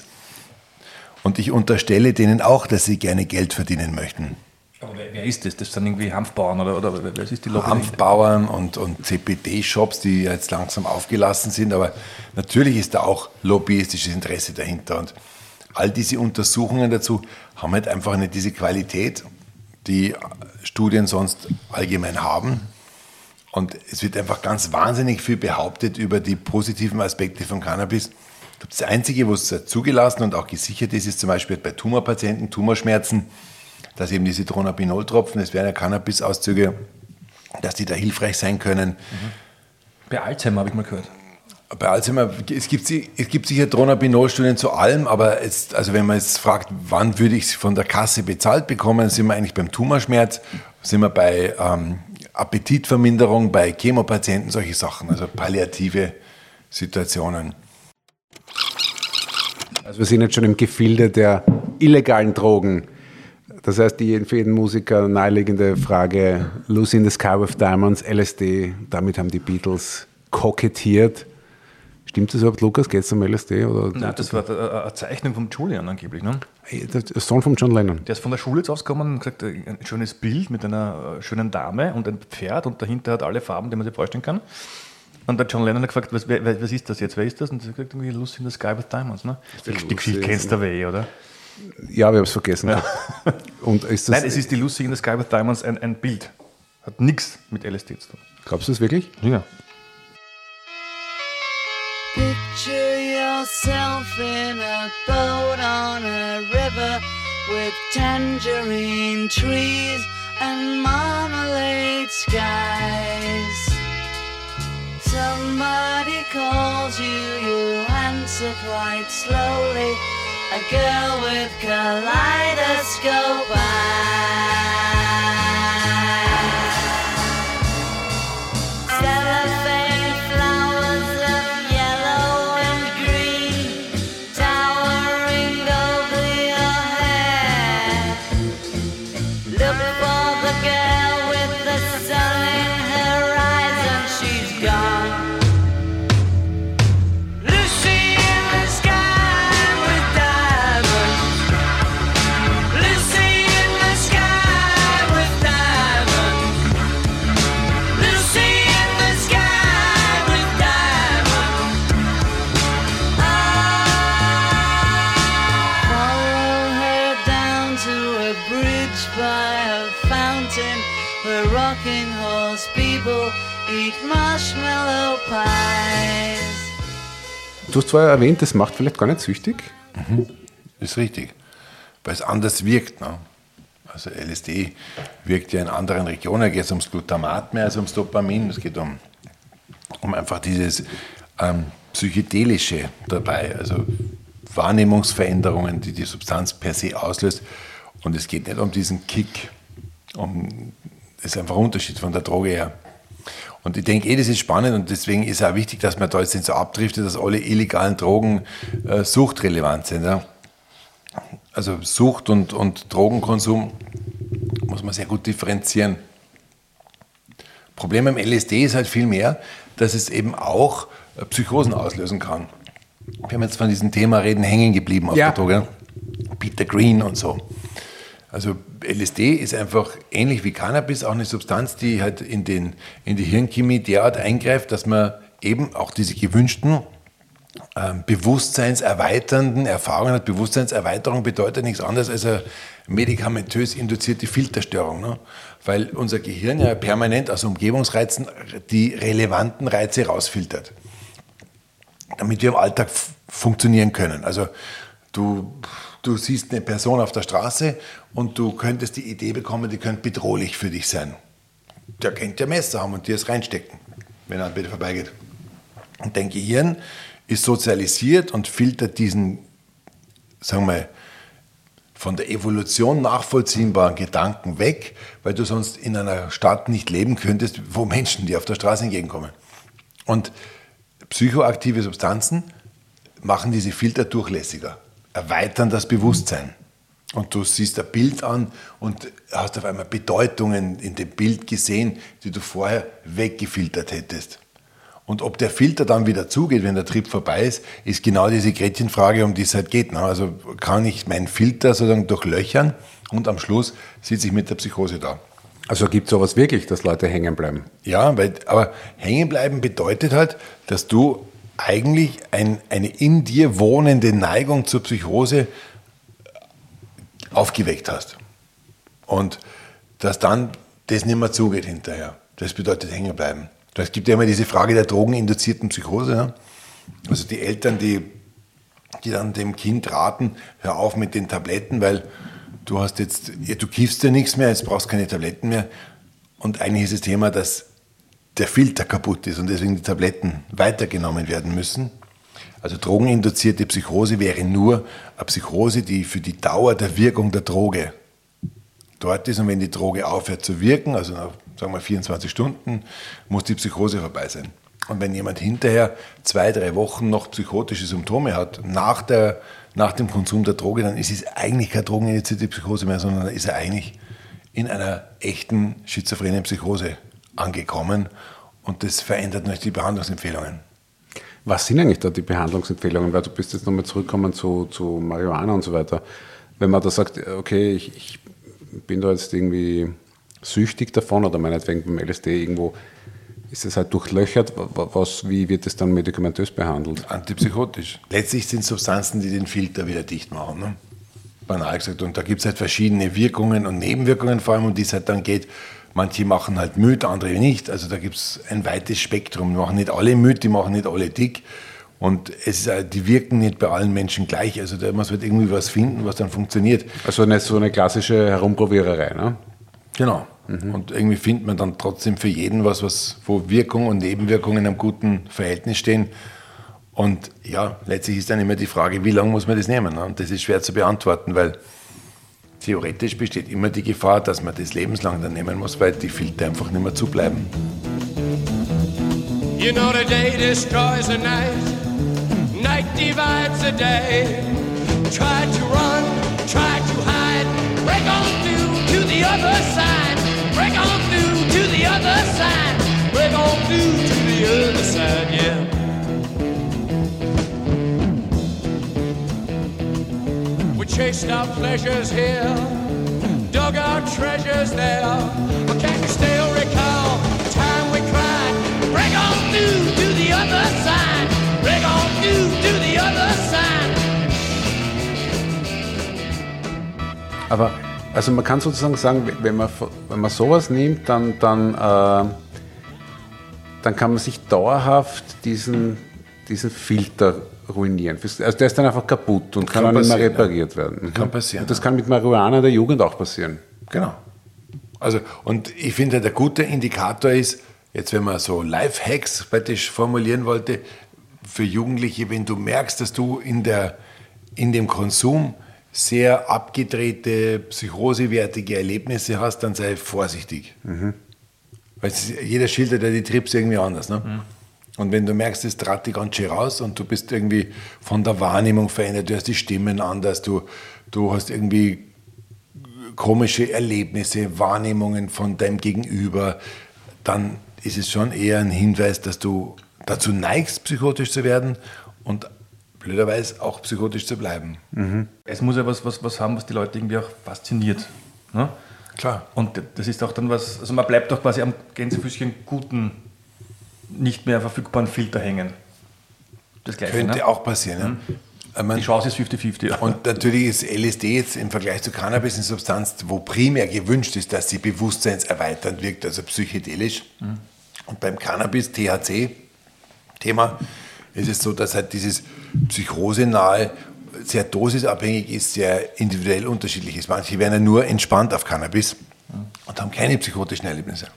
Und ich unterstelle denen auch, dass sie gerne Geld verdienen möchten. Aber wer, wer ist das? Das sind irgendwie Hanfbauern oder, oder wer ist die Lobby? Hanfbauern und, und C B D-Shops, die jetzt langsam aufgelassen sind. Aber natürlich ist da auch lobbyistisches Interesse dahinter. Und all diese Untersuchungen dazu haben halt einfach nicht diese Qualität, die Studien sonst allgemein haben. Und es wird einfach ganz wahnsinnig viel behauptet über die positiven Aspekte von Cannabis. Das Einzige, was zugelassen und auch gesichert ist, ist zum Beispiel bei Tumorpatienten, Tumorschmerzen, dass eben diese Dronabinol-Tropfen, das wären ja Cannabis-Auszüge, dass die da hilfreich sein können. Mhm. Bei Alzheimer habe ich mal gehört. Bei Alzheimer, es gibt, es gibt sicher Dronabinol-Studien zu allem, aber jetzt, also wenn man jetzt fragt, wann würde ich es von der Kasse bezahlt bekommen, sind wir eigentlich beim Tumorschmerz, sind wir bei ähm, Appetitverminderung, bei Chemopatienten, solche Sachen, also palliative Situationen. Also wir sind jetzt schon im Gefilde der illegalen Drogen. Das heißt, die für jeden Musiker naheliegende Frage, Lucy in the Sky with Diamonds, L S D, damit haben die Beatles kokettiert. Stimmt das überhaupt, Lukas? Geht es um L S D? Oder? Nein, das war eine Zeichnung vom Julian angeblich. Ne? Der Sohn von John Lennon. Der ist von der Schule jetzt ausgekommen und gesagt, ein schönes Bild mit einer schönen Dame und ein Pferd und dahinter hat alle Farben, die man sich vorstellen kann. Und der John Lennon hat gefragt, was, wer, was ist das jetzt? Wer ist das? Und er hat gesagt, irgendwie Lucy in the Sky with Diamonds. Ne? Die, die Geschichte kennst du aber eh, oder? Ja, wir haben es vergessen. Ja. Und ist das Nein, es ist die Lucy in the Sky with Diamonds ein, ein Bild. Hat nichts mit L S D zu tun. Glaubst du das wirklich? Ja. Picture yourself in a boat on a river with tangerine trees and marmalade skies. Somebody calls you, you answer quite slowly. A girl with kaleidoscope eyes. Cellophane flowers of yellow and green towering over your head. Look for the girl with the sun in her eyes and she's gone. Lucy in the sky with diamonds. Lucy in the sky with diamonds. Lucy in the sky with diamonds. Follow her down to a bridge by a fountain where rocking horse people eat marshmallow pies. Du hast zwar erwähnt, das macht vielleicht gar nicht süchtig. Ist richtig, weil es anders wirkt. Ne? Also L S D wirkt ja in anderen Regionen, da geht es ums Glutamat mehr als ums Dopamin. Es geht um, um einfach dieses ähm, Psychedelische dabei, also Wahrnehmungsveränderungen, die die Substanz per se auslöst. Und es geht nicht um diesen Kick, um, das ist einfach ein Unterschied von der Droge her. Und ich denke, eh, das ist spannend und deswegen ist es auch wichtig, dass man da jetzt nicht so abdriftet, dass alle illegalen Drogen äh, suchtrelevant sind. Ja? Also Sucht und, und Drogenkonsum muss man sehr gut differenzieren. Problem beim L S D ist halt viel mehr, dass es eben auch äh, Psychosen auslösen kann. Wir haben jetzt von diesem Thema reden hängen geblieben auf Ja. der Droge. Peter Green und so. Also L S D ist einfach ähnlich wie Cannabis auch eine Substanz, die halt in, den, in die Hirnchemie derart eingreift, dass man eben auch diese gewünschten ähm, bewusstseinserweiternden Erfahrungen hat. Bewusstseinserweiterung bedeutet nichts anderes als eine medikamentös induzierte Filterstörung, ne? Weil unser Gehirn ja permanent aus Umgebungsreizen die relevanten Reize rausfiltert, damit wir im Alltag f- funktionieren können. Also du... Du siehst eine Person auf der Straße und du könntest die Idee bekommen, die könnte bedrohlich für dich sein. Der könnte ein Messer haben und dir es reinstecken, wenn er an dir vorbeigeht. Und dein Gehirn ist sozialisiert und filtert diesen, sagen wir mal, von der Evolution nachvollziehbaren Gedanken weg, weil du sonst in einer Stadt nicht leben könntest, wo Menschen dir auf der Straße entgegenkommen. Und psychoaktive Substanzen machen diese Filter durchlässiger, erweitern das Bewusstsein. Und du siehst ein Bild an und hast auf einmal Bedeutungen in dem Bild gesehen, die du vorher weggefiltert hättest. Und ob der Filter dann wieder zugeht, wenn der Trip vorbei ist, ist genau diese Gretchenfrage, um die es halt geht. Also kann ich meinen Filter sozusagen durchlöchern und am Schluss sitze ich mit der Psychose da. Also gibt es sowas wirklich, dass Leute hängen bleiben? Ja, weil, aber hängen bleiben bedeutet halt, dass du eigentlich ein, eine in dir wohnende Neigung zur Psychose aufgeweckt hast. Und dass dann das nicht mehr zugeht hinterher. Das bedeutet hängen bleiben. Es gibt ja immer diese Frage der drogeninduzierten Psychose. Ne? Also die Eltern, die, die dann dem Kind raten, hör auf mit den Tabletten, weil du hast jetzt, du kiffst ja nichts mehr, jetzt brauchst du keine Tabletten mehr. Und eigentlich ist das Thema, dass der Filter kaputt ist und deswegen die Tabletten weitergenommen werden müssen. Also drogeninduzierte Psychose wäre nur eine Psychose, die für die Dauer der Wirkung der Droge dort ist. Und wenn die Droge aufhört zu wirken, also nach, sagen wir vierundzwanzig Stunden, muss die Psychose vorbei sein. Und wenn jemand hinterher zwei, drei Wochen noch psychotische Symptome hat, nach, der, nach dem Konsum der Droge, dann ist es eigentlich keine drogeninduzierte Psychose mehr, sondern dann ist er eigentlich in einer echten schizophrenen Psychose angekommen und das verändert natürlich die Behandlungsempfehlungen. Was sind eigentlich da die Behandlungsempfehlungen? Weil du bist jetzt nochmal zurückgekommen zu, zu Marihuana und so weiter. Wenn man da sagt, okay, ich, ich bin da jetzt irgendwie süchtig davon oder meinetwegen beim L S D irgendwo ist es halt durchlöchert. Was, wie wird es dann medikamentös behandelt? Antipsychotisch. Letztlich sind Substanzen, die den Filter wieder dicht machen. Ne? Banal gesagt. Und da gibt es halt verschiedene Wirkungen und Nebenwirkungen vor allem, um die es halt dann geht. Manche machen halt müde, andere nicht. Also da gibt es ein weites Spektrum. Die machen nicht alle müde, die machen nicht alle dick. Und es ist, die wirken nicht bei allen Menschen gleich. Also da muss man irgendwie was finden, was dann funktioniert. Also nicht so eine klassische Herumprobiererei, ne? Genau. Mhm. Und irgendwie findet man dann trotzdem für jeden was, was, wo Wirkung und Nebenwirkungen in einem guten Verhältnis stehen. Und ja, letztlich ist dann immer die Frage, wie lange muss man das nehmen? Ne? Und das ist schwer zu beantworten, weil theoretisch besteht immer die Gefahr, dass man das lebenslang dann nehmen muss, weil die Filter einfach nicht mehr zubleiben. You know the day destroys the night, night divides the day. Try to run, try to hide, break on through to the other side, break on through to the other side, break on through to the other side, yeah. We chased our pleasures here, dug our treasures there, but can you still recall the time we cried? Break on through to the other side. Break on through to the other side. Aber also man kann sozusagen sagen, wenn man, wenn man sowas nimmt, dann, dann, äh, dann kann man sich dauerhaft diesen, diesen Filter ruinieren. Also der ist dann einfach kaputt und kann, kann dann nicht mehr repariert ja. werden. Kann passieren. Und das kann mit Marihuana in der Jugend auch passieren. Genau. Also, und ich finde, der gute Indikator ist, jetzt, wenn man so Lifehacks praktisch formulieren wollte, für Jugendliche, wenn du merkst, dass du in, der, in dem Konsum sehr abgedrehte, psychosewertige Erlebnisse hast, dann sei vorsichtig. Mhm. Weil es, jeder schildert ja die Trips irgendwie anders. Ne? Mhm. Und wenn du merkst, es trat dich ganz schön raus und du bist irgendwie von der Wahrnehmung verändert, du hast die Stimmen anders, du, du hast irgendwie komische Erlebnisse, Wahrnehmungen von deinem Gegenüber, dann ist es schon eher ein Hinweis, dass du dazu neigst, psychotisch zu werden und blöderweise auch psychotisch zu bleiben. Mhm. Es muss ja was, was, was haben, was die Leute irgendwie auch fasziniert. Ne? Klar. Und das ist auch dann was, also man bleibt doch quasi am Gänsefüßchen guten, nicht mehr verfügbaren Filter hängen. Das Gleiche, könnte ne? auch passieren. Mhm. Ja. Man, die Chance ist fünfzig fünfzig. Ja. Und natürlich ist L S D jetzt im Vergleich zu Cannabis eine Substanz, wo primär gewünscht ist, dass sie bewusstseinserweiternd wirkt, also psychedelisch. Mhm. Und beim Cannabis, T H C-Thema, ist es so, dass halt dieses psychosenahe sehr dosisabhängig ist, sehr individuell unterschiedlich ist. Manche werden ja nur entspannt auf Cannabis mhm. und haben keine psychotischen Erlebnisse.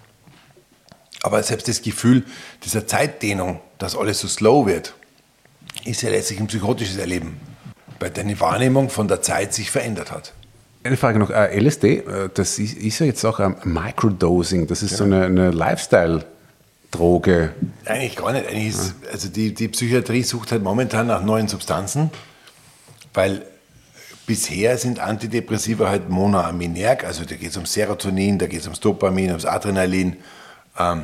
Aber selbst das Gefühl dieser Zeitdehnung, dass alles so slow wird, ist ja letztlich ein psychotisches Erleben, weil deine Wahrnehmung von der Zeit sich verändert hat. Eine Frage noch, L S D, das ist, ist ja jetzt auch ein Microdosing, das ist ja so eine, eine Lifestyle-Droge. Eigentlich gar nicht. Eigentlich ist, also die, die Psychiatrie sucht halt momentan nach neuen Substanzen, weil bisher sind Antidepressiva halt monoaminerg, also da geht es um Serotonin, da geht es ums Dopamin, ums Adrenalin. Ähm,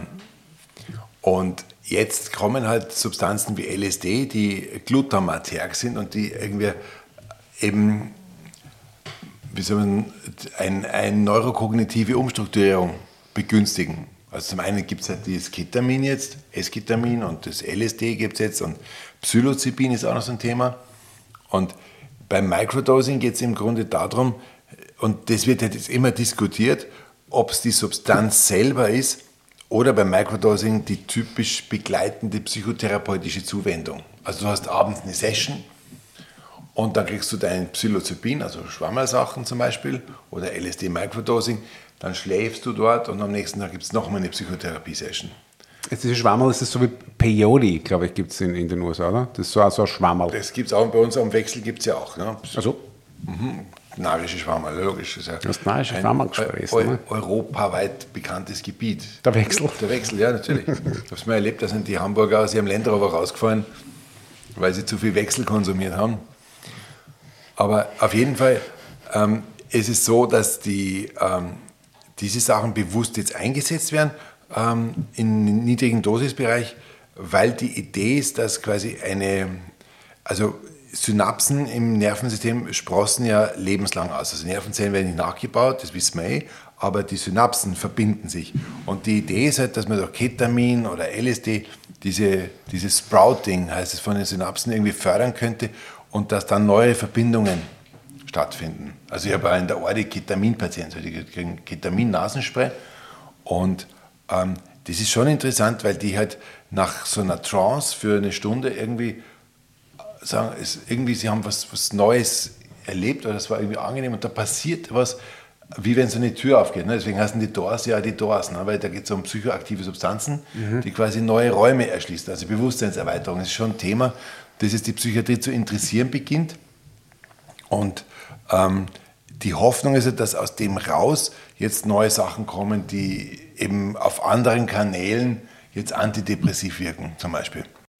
und jetzt kommen halt Substanzen wie L S D, die glutamaterg sind und die irgendwie eben, wie soll man, eine ein neurokognitive Umstrukturierung begünstigen. Also zum einen gibt es halt das Ketamin jetzt, Esketamin und das L S D gibt es jetzt und Psilocybin ist auch noch so ein Thema. Und beim Microdosing geht es im Grunde darum, und das wird jetzt immer diskutiert, ob es die Substanz selber ist, oder beim Microdosing die typisch begleitende psychotherapeutische Zuwendung. Also du hast abends eine Session und dann kriegst du dein Psilocybin, also Schwammerlsachen zum Beispiel, oder L S D-Microdosing, dann schläfst du dort und am nächsten Tag gibt es nochmal eine Psychotherapie-Session. Jetzt diese Schwammerl, ist das so wie Peyote, glaube ich, gibt es in, in den U S A, oder? Das ist so, so ein Schwammerl. Das gibt es auch, bei uns am Wechsel gibt es ja auch. Ne? Ach so. Mhm. Narische Schwammerl, logisch. Das ist ja du hast narische Schwammerl gesprochen, Eu- ne? europaweit bekanntes Gebiet. Der Wechsel. Der Wechsel, ja, natürlich. Ich habe es mal erlebt, da sind die Hamburger aus ihrem Land Rover rausgefahren, weil sie zu viel Wechsel konsumiert haben. Aber auf jeden Fall ähm, ist es so, dass die, ähm, diese Sachen bewusst jetzt eingesetzt werden ähm, im niedrigen Dosisbereich, weil die Idee ist, dass quasi eine, also Synapsen im Nervensystem sprossen ja lebenslang aus. Also Nervenzellen werden nicht nachgebaut, das wissen wir eh, aber die Synapsen verbinden sich. Und die Idee ist halt, dass man durch Ketamin oder L S D diese, dieses Sprouting, heißt es, von den Synapsen irgendwie fördern könnte und dass dann neue Verbindungen stattfinden. Also ich habe auch in der Orte Ketamin-Patienten, also die kriegen Ketamin-Nasenspray und ähm, das ist schon interessant, weil die halt nach so einer Trance für eine Stunde irgendwie sagen, es, irgendwie sie haben was, was Neues erlebt oder es war irgendwie angenehm und da passiert was, wie wenn so eine Tür aufgeht. Ne? Deswegen heißen die Doors ja die Doors, ne? Weil da geht es um psychoaktive Substanzen, mhm. die quasi neue Räume erschließen. Also Bewusstseinserweiterung ist schon ein Thema, das jetzt die Psychiatrie zu interessieren beginnt. Und ähm, die Hoffnung ist ja, dass aus dem raus jetzt neue Sachen kommen, die eben auf anderen Kanälen jetzt antidepressiv wirken, zum Beispiel.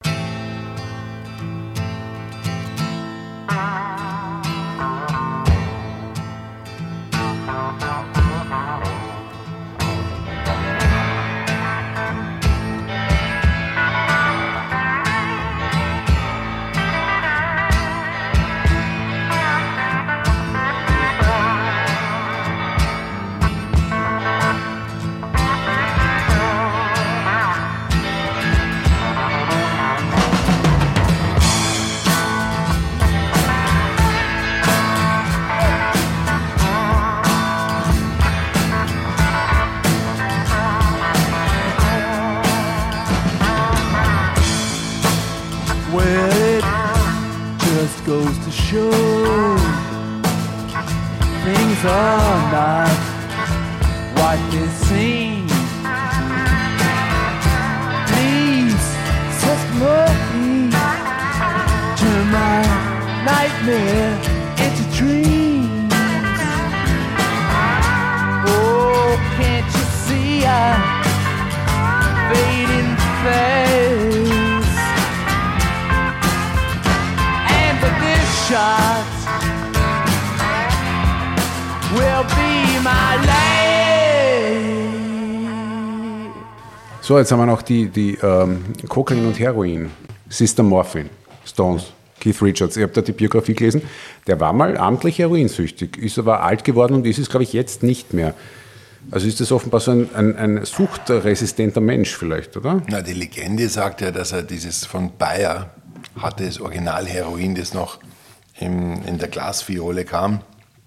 So, jetzt haben wir noch die, die ähm, Kokain und Heroin, Sister Morphine, Stones, Keith Richards. Ich habe da die Biografie gelesen. Der war mal amtlich heroinsüchtig, ist aber alt geworden und ist es, glaube ich, jetzt nicht mehr. Also ist das offenbar so ein, ein, ein suchtresistenter Mensch vielleicht, oder? Na, die Legende sagt ja, dass er dieses von Bayer hatte, das Original-Heroin, das noch im, in der Glasfiole kam.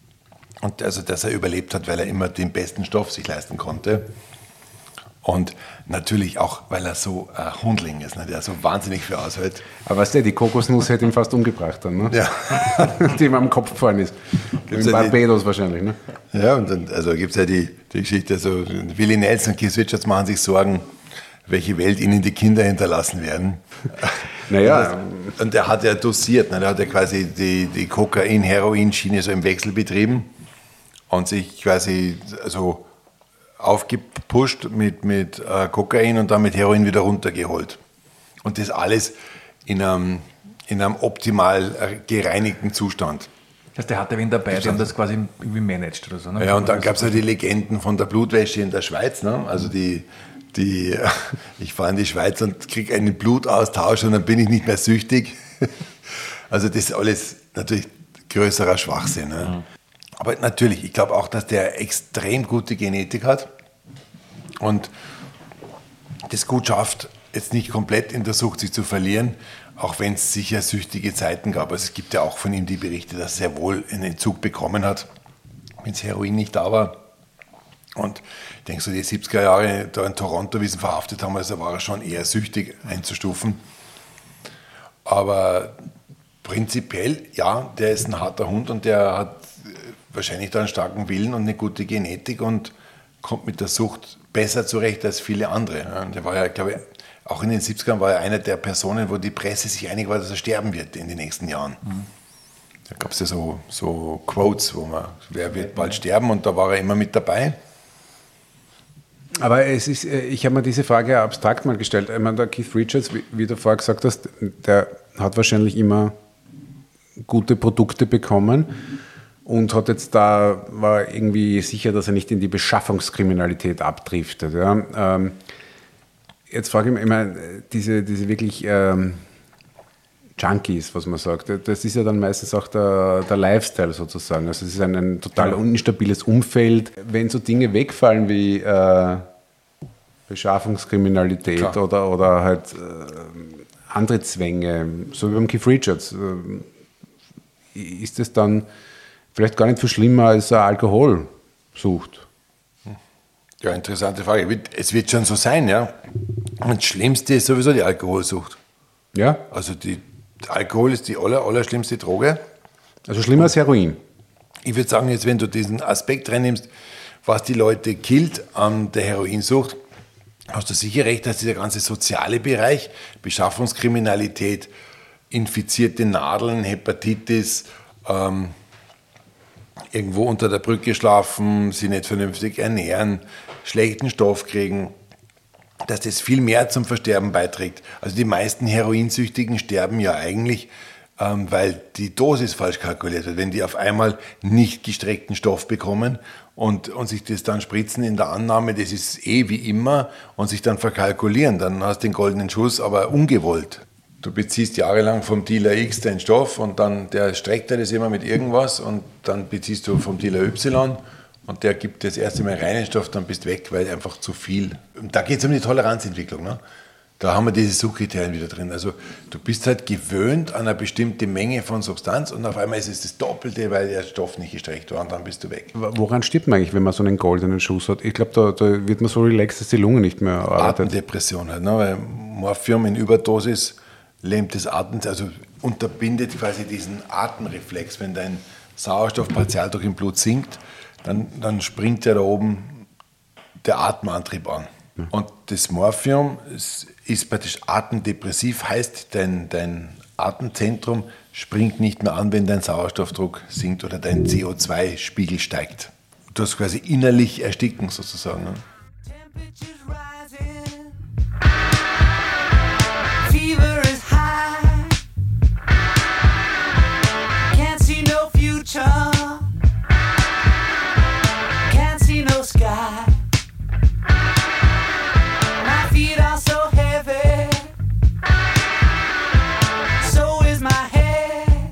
Und also, dass er überlebt hat, weil er immer den besten Stoff sich leisten konnte. Und natürlich auch, weil er so ein äh, Hundling ist, ne, der so wahnsinnig viel aushält. Aber weißt du, die Kokosnuss hätte ihn fast umgebracht dann, ne? Ja. Die ihm am Kopf gefallen ist. Gibt's in ja Barbados die, wahrscheinlich, ne? Ja, und dann also gibt es ja die, die Geschichte, so Willie Nelson und Keith Richards machen sich Sorgen, welche Welt ihnen die Kinder hinterlassen werden. Naja. Und, das, und der hat ja dosiert, ne? Der hat ja quasi die, die Kokain-Heroin-Schiene so im Wechsel betrieben und sich quasi so aufgepusht mit, mit äh, Kokain und dann mit Heroin wieder runtergeholt. Und das alles in einem, in einem optimal gereinigten Zustand. Das heißt, der hatte wen dabei, die haben das quasi irgendwie managed oder so, ne? Ja, und dann gab es ja die Legenden von der Blutwäsche in der Schweiz, ne? Also die, die, ich fahre in die Schweiz und kriege einen Blutaustausch und dann bin ich nicht mehr süchtig. Also das ist alles natürlich größerer Schwachsinn, ne? Mhm. Aber natürlich, ich glaube auch, dass der extrem gute Genetik hat und das gut schafft, jetzt nicht komplett in der Sucht sich zu verlieren, auch wenn es sicher süchtige Zeiten gab. Also es gibt ja auch von ihm die Berichte, dass er sehr wohl einen Entzug bekommen hat, wenn das Heroin nicht da war. Und ich denke, so die siebziger Jahre da in Toronto, wie sie ihn verhaftet haben, also war er schon eher süchtig einzustufen. Aber prinzipiell, ja, der ist ein harter Hund und der hat wahrscheinlich da einen starken Willen und eine gute Genetik und kommt mit der Sucht besser zurecht als viele andere. Und der war ja, glaube ich, auch in den siebzigern war er einer der Personen, wo die Presse sich einig war, dass er sterben wird in den nächsten Jahren. Mhm. Da gab es ja so, so Quotes, wo man, wer wird bald sterben, und da war er immer mit dabei. Aber es ist, ich habe mir diese Frage abstrakt mal gestellt. Ich meine, der Keith Richards, wie, wie du vorher gesagt hast, der hat wahrscheinlich immer gute Produkte bekommen. Und hat jetzt da, war irgendwie sicher, dass er nicht in die Beschaffungskriminalität abdriftet. Ja. Ähm, jetzt frage ich mich immer, diese, diese wirklich ähm, Junkies, was man sagt. Das ist ja dann meistens auch der, der Lifestyle sozusagen. Also es ist ein, ein total instabiles Umfeld. Wenn so Dinge wegfallen wie äh, Beschaffungskriminalität oder, oder halt äh, andere Zwänge, so wie beim Keith Richards, äh, ist es dann vielleicht gar nicht viel schlimmer als eine Alkoholsucht. Ja, interessante Frage. Es wird schon so sein, ja. Und das Schlimmste ist sowieso die Alkoholsucht. Ja? Also die Alkohol ist die aller, aller schlimmste Droge. Also schlimmer als Heroin. Ich würde sagen, jetzt, wenn du diesen Aspekt reinnimmst, was die Leute killt an der Heroinsucht, hast du sicher recht, dass dieser ganze soziale Bereich, Beschaffungskriminalität, infizierte Nadeln, Hepatitis, ähm, irgendwo unter der Brücke schlafen, sich nicht vernünftig ernähren, schlechten Stoff kriegen, dass das viel mehr zum Versterben beiträgt. Also die meisten Heroinsüchtigen sterben ja eigentlich, ähm, weil die Dosis falsch kalkuliert wird. Wenn die auf einmal nicht gestreckten Stoff bekommen und, und sich das dann spritzen in der Annahme, das ist eh wie immer, und sich dann verkalkulieren, dann hast du den goldenen Schuss, aber ungewollt. Du beziehst jahrelang vom Dealer X den Stoff und dann der streckt dir das immer mit irgendwas und dann beziehst du vom Dealer Y und der gibt das erste Mal reinen Stoff, dann bist du weg, weil einfach zu viel. Und da geht es um die Toleranzentwicklung. Ne? Da haben wir diese Suchkriterien wieder drin. Also du bist halt gewöhnt an eine bestimmte Menge von Substanz und auf einmal ist es das Doppelte, weil der Stoff nicht gestreckt war und dann bist du weg. Woran stirbt man eigentlich, wenn man so einen goldenen Schuss hat? Ich glaube, da, da wird man so relaxed, dass die Lunge nicht mehr arbeitet. Atemdepression halt, ne? Weil Morphium in Überdosis lähmt das Atmen, also unterbindet quasi diesen Atemreflex. Wenn dein Sauerstoffpartialdruck im Blut sinkt, dann, dann springt ja da oben der Atemantrieb an. Mhm. Und das Morphium ist, ist praktisch atemdepressiv, heißt, dein, dein Atemzentrum springt nicht mehr an, wenn dein Sauerstoffdruck sinkt oder dein C O zwei Spiegel steigt. Du hast quasi innerlich ersticken sozusagen. Ne? Fever is high. Can't see no future. Can't see no sky. My feet are so heavy. So is my head.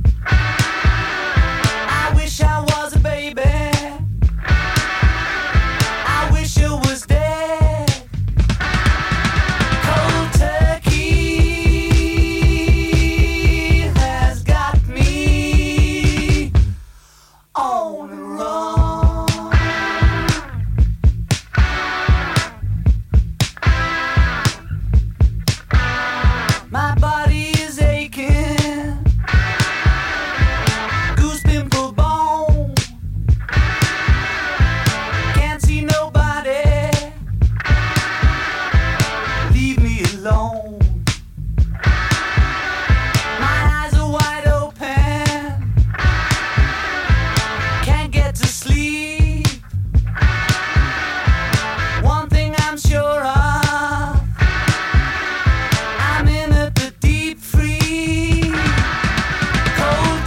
I wish I was a baby. I wish I was dead. Cold turkey has got me on the run. My body is aching, goose pimple bone. Can't see nobody, leave me alone. My eyes are wide open, can't get to sleep. One thing I'm sure of, I'm in at the deep freeze. Cold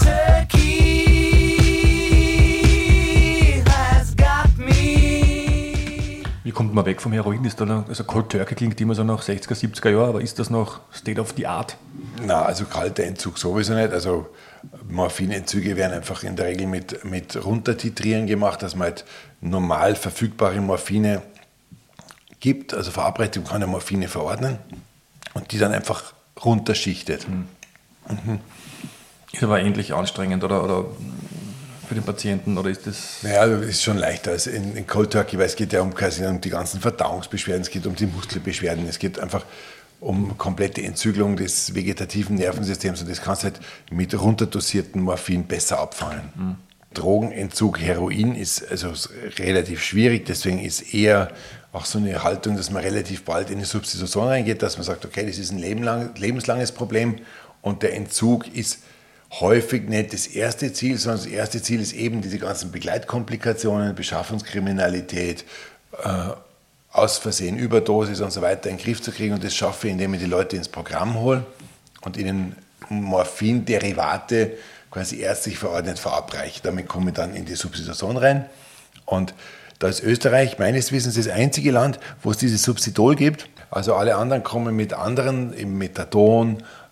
turkey has got me. Wie kommt man weg vom Heroin? Ist da noch, also Cold Turkey klingt immer so nach sechziger, siebziger Jahren, aber ist das noch State of the Art? Na, also kalter Entzug sowieso nicht. Also Morphinentzüge werden einfach in der Regel mit, mit Runtertitrieren gemacht, dass man halt normal verfügbare Morphine gibt. Also Verabreichung kann ja Morphine verordnen und die dann einfach runterschichtet. Mhm. Mhm. Ist aber ähnlich anstrengend oder, oder für den Patienten oder ist das... Naja, das ist schon leichter als in, in Cold Turkey, weil es geht ja um, quasi um die ganzen Verdauungsbeschwerden, es geht um die Muskelbeschwerden, es geht einfach um komplette Entzügelung des vegetativen Nervensystems und das kannst du halt mit runterdosierten Morphin besser abfangen. Mhm. Drogenentzug, Heroin ist also relativ schwierig, deswegen ist eher auch so eine Haltung, dass man relativ bald in die Substitution reingeht, dass man sagt, okay, das ist ein lebenslanges Problem und der Entzug ist häufig nicht das erste Ziel, sondern das erste Ziel ist eben diese ganzen Begleitkomplikationen, Beschaffungskriminalität, äh, aus Versehen Überdosis und so weiter in den Griff zu kriegen und das schaffe ich, indem ich die Leute ins Programm hole und ihnen Morphinderivate quasi ärztlich verordnet verabreiche. Damit komme ich dann in die Substitution rein und da ist Österreich meines Wissens das einzige Land, wo es dieses Substidol gibt. Also alle anderen kommen mit anderen, eben Methadon,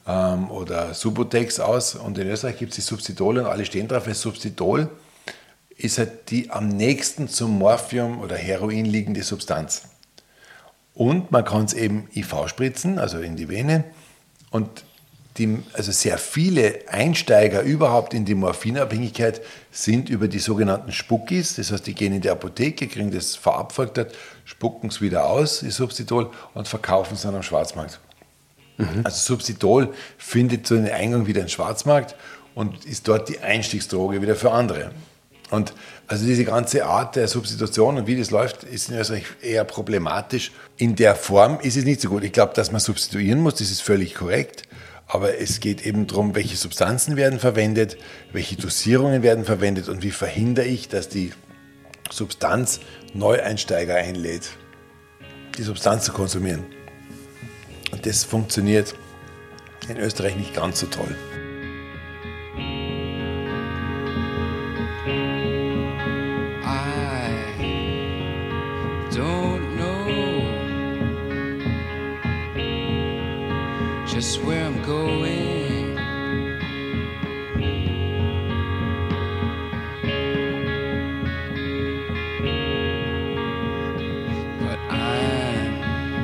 ähm, oder Subutex aus. Und in Österreich gibt es die Substitol und alle stehen drauf, weil Substitol ist halt die am nächsten zum Morphium oder Heroin liegende Substanz. Und man kann es eben I V spritzen, also in die Vene. Und die, also sehr viele Einsteiger überhaupt in die Morphinabhängigkeit sind über die sogenannten Spuckis. Das heißt, die gehen in die Apotheke, kriegen das verabfolgt, spucken es wieder aus, das Substitol, und verkaufen es dann am Schwarzmarkt. Mhm. Also Substitol findet so einen Eingang wieder in den Schwarzmarkt und ist dort die Einstiegsdroge wieder für andere. Und also diese ganze Art der Substitution und wie das läuft, ist in Österreich eher problematisch. In der Form ist es nicht so gut. Ich glaube, dass man substituieren muss, das ist völlig korrekt. Aber es geht eben darum, welche Substanzen werden verwendet, welche Dosierungen werden verwendet und wie verhindere ich, dass die Substanz Neueinsteiger einlädt, die Substanz zu konsumieren. Und das funktioniert in Österreich nicht ganz so toll. Just where I'm going. But I'm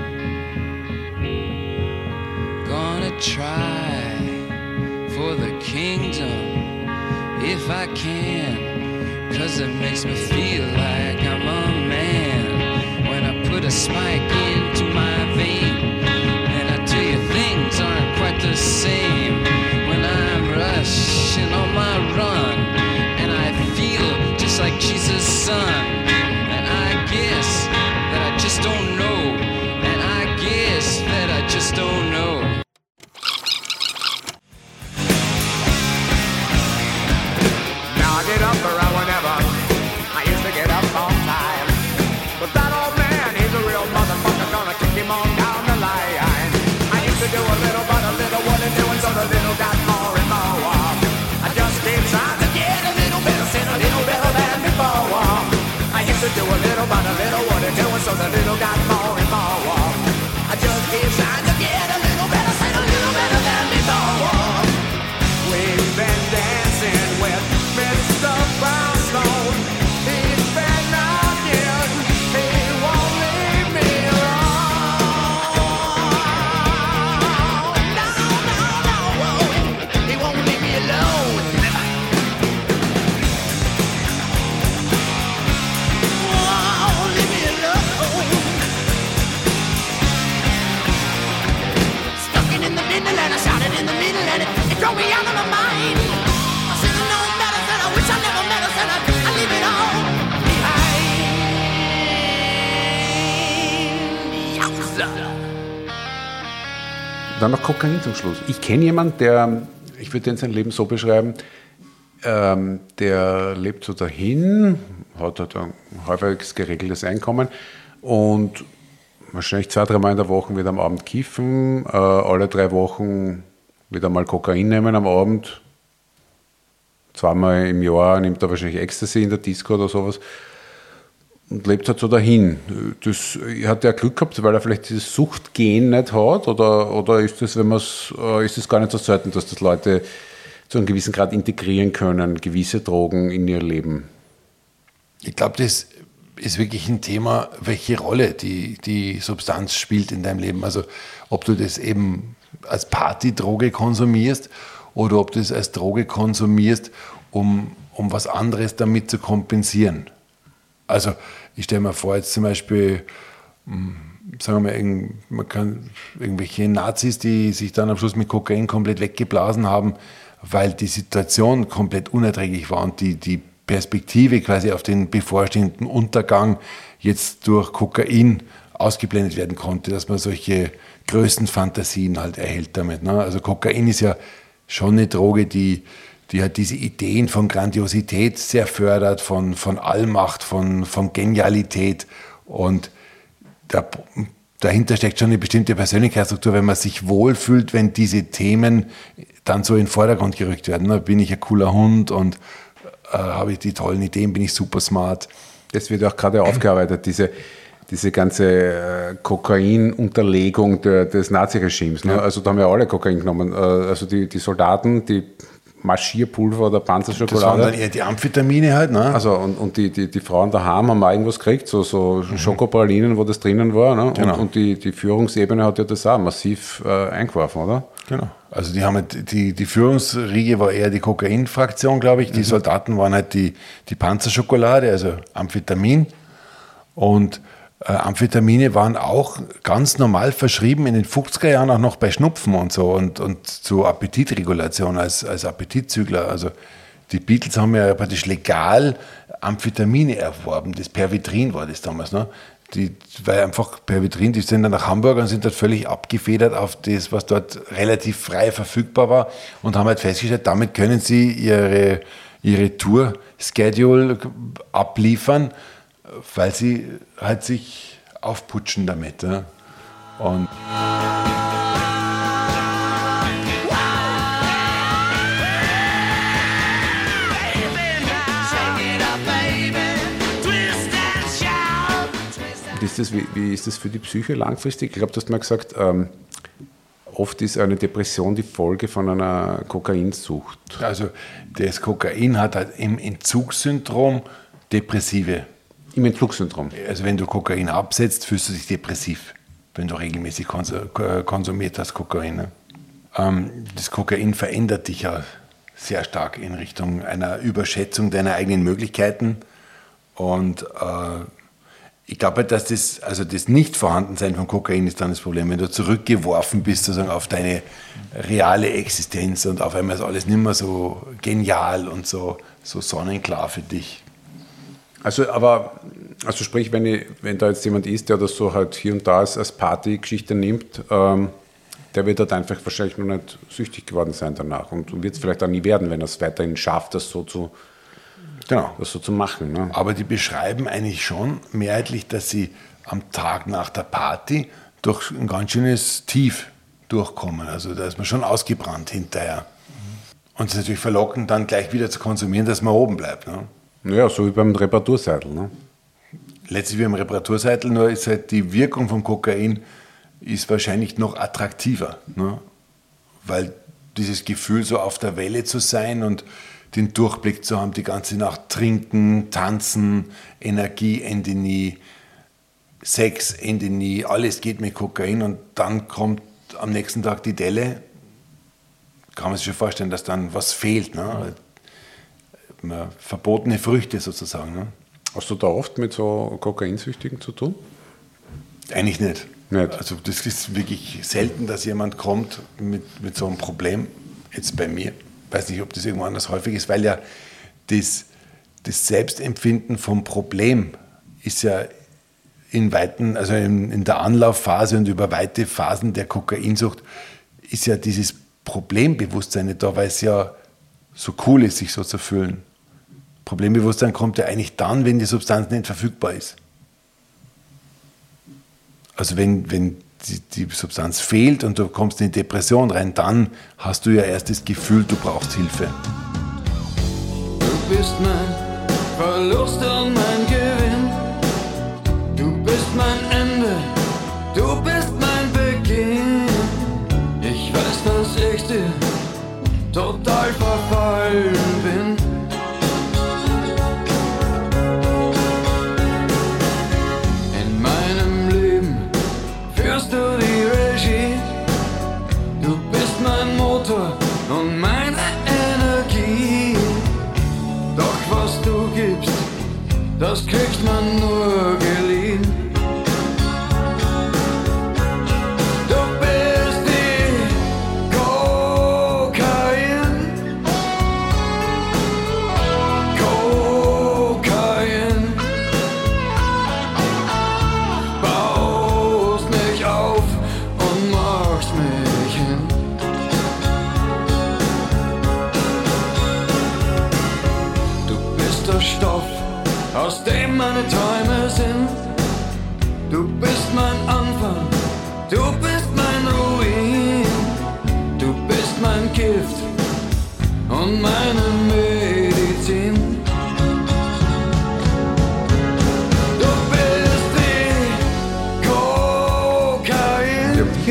gonna try for the kingdom if I can, 'cause it makes me feel like I'm a man when I put a spike into my vein. Things aren't quite the same when I'm rushing on my run, and I feel just like Jesus' son, and I guess that I just don't know, and I guess that I just don't know. Now I get up around whenever I used to get up on time, but that old man, he's a real motherfucker, gonna kick him on down the line. To do a little, but a little wasn't doing, so the little got more and more. I just keep trying to get a little better, sin a little better than before. I used to do a little, but a little wasn't doing, so the little got more and more. I just keep trying to get a little better, sin a little better than before. We've been dancing with Mister Brownstone. He's been knocking, he won't leave me alone. Dann noch Kokain zum Schluss. Ich kenne jemanden, der, ich würde den sein Leben so beschreiben, ähm, der lebt so dahin, hat halt ein halbwegs geregeltes Einkommen und wahrscheinlich zwei, drei Mal in der Woche wieder am Abend kiffen, äh, alle drei Wochen wieder mal Kokain nehmen am Abend, zweimal im Jahr nimmt er wahrscheinlich Ecstasy in der Disco oder sowas und lebt halt so dahin. Das, hat er Glück gehabt, weil er vielleicht dieses Suchtgen nicht hat, oder, oder ist das, wenn man's, äh, ist das gar nicht so selten, dass das Leute zu einem gewissen Grad integrieren können, gewisse Drogen in ihr Leben? Ich glaube, das ist wirklich ein Thema, welche Rolle die, die Substanz spielt in deinem Leben. Also ob du das eben als Partydroge konsumierst oder ob du es als Droge konsumierst, um, um was anderes damit zu kompensieren. Also ich stelle mir vor, jetzt zum Beispiel, sagen wir mal, man kann irgendwelche Nazis, die sich dann am Schluss mit Kokain komplett weggeblasen haben, weil die Situation komplett unerträglich war und die, die Perspektive quasi auf den bevorstehenden Untergang jetzt durch Kokain ausgeblendet werden konnte, dass man solche Größenfantasien halt erhält damit. Ne? Also Kokain ist ja schon eine Droge, die, die halt diese Ideen von Grandiosität sehr fördert, von, von Allmacht, von, von Genialität, und da, dahinter steckt schon eine bestimmte Persönlichkeitsstruktur, wenn man sich wohlfühlt, wenn diese Themen dann so in den Vordergrund gerückt werden. Ne? Bin ich ein cooler Hund und äh, habe ich die tollen Ideen, bin ich super smart. Das wird auch gerade aufgearbeitet, diese diese ganze äh, Kokain-Unterlegung der, des Naziregimes. Ne? Ja. Also da haben ja alle Kokain genommen. Äh, also die, die Soldaten, die Marschierpulver oder Panzerschokolade. Das waren dann eher die Amphetamine halt, ne? Also und, und die, die, die Frauen daheim haben auch irgendwas gekriegt, so, so mhm. Schokopralinen, wo das drinnen war. Ne? Genau. Und, und die, die Führungsebene hat ja das auch massiv äh, eingeworfen, oder? Genau. Also die haben halt, die, die Führungsriege war eher die Kokain-Fraktion, glaube ich. Die mhm. Soldaten waren halt die, die Panzerschokolade, also Amphetamin. Und äh, Amphetamine waren auch ganz normal verschrieben in den fünfziger Jahren auch noch bei Schnupfen und so und, und zur Appetitregulation als, als Appetitzügler. Also die Beatles haben ja praktisch legal Amphetamine erworben. Das Pervitrin war das damals, ne? Die, weil einfach Pervitrin, die sind dann nach Hamburg und sind dort völlig abgefedert auf das, was dort relativ frei verfügbar war und haben halt festgestellt, damit können sie ihre, ihre Tour-Schedule abliefern, weil sie halt sich aufputschen damit. Ja. Und Ist das, wie, wie ist das für die Psyche langfristig? Ich glaube, du hast mal gesagt, ähm, oft ist eine Depression die Folge von einer Kokainsucht. Also das Kokain hat halt im Entzugssyndrom depressive. Im Entzugssyndrom? Also wenn du Kokain absetzt, fühlst du dich depressiv, wenn du regelmäßig konsumiert hast Kokain. Ne? Ähm, das Kokain verändert dich ja sehr stark in Richtung einer Überschätzung deiner eigenen Möglichkeiten und äh, ich glaube, dass das, also das Nicht-Vorhandensein von Kokain ist dann das Problem, wenn du zurückgeworfen bist sozusagen auf deine reale Existenz und auf einmal ist alles nicht mehr so genial und so, so sonnenklar für dich. Also, aber, also sprich, wenn, ich, wenn da jetzt jemand ist, der das so halt hier und da als, als Partygeschichte nimmt, ähm, der wird halt einfach wahrscheinlich noch nicht süchtig geworden sein danach und wird es vielleicht auch nie werden, wenn er es weiterhin schafft, das so zu Genau. das so zu machen. Ne? Aber die beschreiben eigentlich schon mehrheitlich, dass sie am Tag nach der Party durch ein ganz schönes Tief durchkommen. Also da ist man schon ausgebrannt hinterher. Und es ist natürlich verlockend, dann gleich wieder zu konsumieren, dass man oben bleibt. Ne? Ja, so wie beim Reparaturseitel. Ne? Letztlich wie beim Reparaturseitel, nur ist halt die Wirkung vom Kokain ist wahrscheinlich noch attraktiver. Ne? Weil dieses Gefühl, so auf der Welle zu sein und den Durchblick zu haben, die ganze Nacht trinken, tanzen, Energie, Ende nie, Sex, Ende nie, alles geht mit Kokain und dann kommt am nächsten Tag die Delle, kann man sich schon vorstellen, dass dann was fehlt, ne? Verbotene Früchte sozusagen. Ne? Hast du da oft mit so Kokainsüchtigen zu tun? Eigentlich nicht. nicht. Also das ist wirklich selten, dass jemand kommt mit, mit so einem Problem, jetzt bei mir. Ich weiß nicht, ob das irgendwo anders häufig ist, weil ja das, das Selbstempfinden vom Problem ist ja in weiten, also in, in der Anlaufphase und über weite Phasen der Kokainsucht ist ja dieses Problembewusstsein nicht da, weil es ja so cool ist, sich so zu fühlen. Problembewusstsein kommt ja eigentlich dann, wenn die Substanz nicht verfügbar ist. Also wenn, wenn Die, die Substanz fehlt und du kommst in die Depression rein, dann hast du ja erst das Gefühl, du brauchst Hilfe. Du bist mein Verlust und mein Gewinn. Du bist mein Ende, du bist mein Beginn. Ich weiß, dass ich dir total verfallen bin. Du die Regie, du bist mein Motor und meine Energie. Doch was du gibst, das kriegt man nur geliehen. Du bist die Kokain, Kokain. Baust mich auf und machst mich hin. Du bist der Stoff, aus dem meine Träume sind. Du bist mein Anfang, du bist mein Ruin. Du bist mein Gift und meine Medizin. Du bist die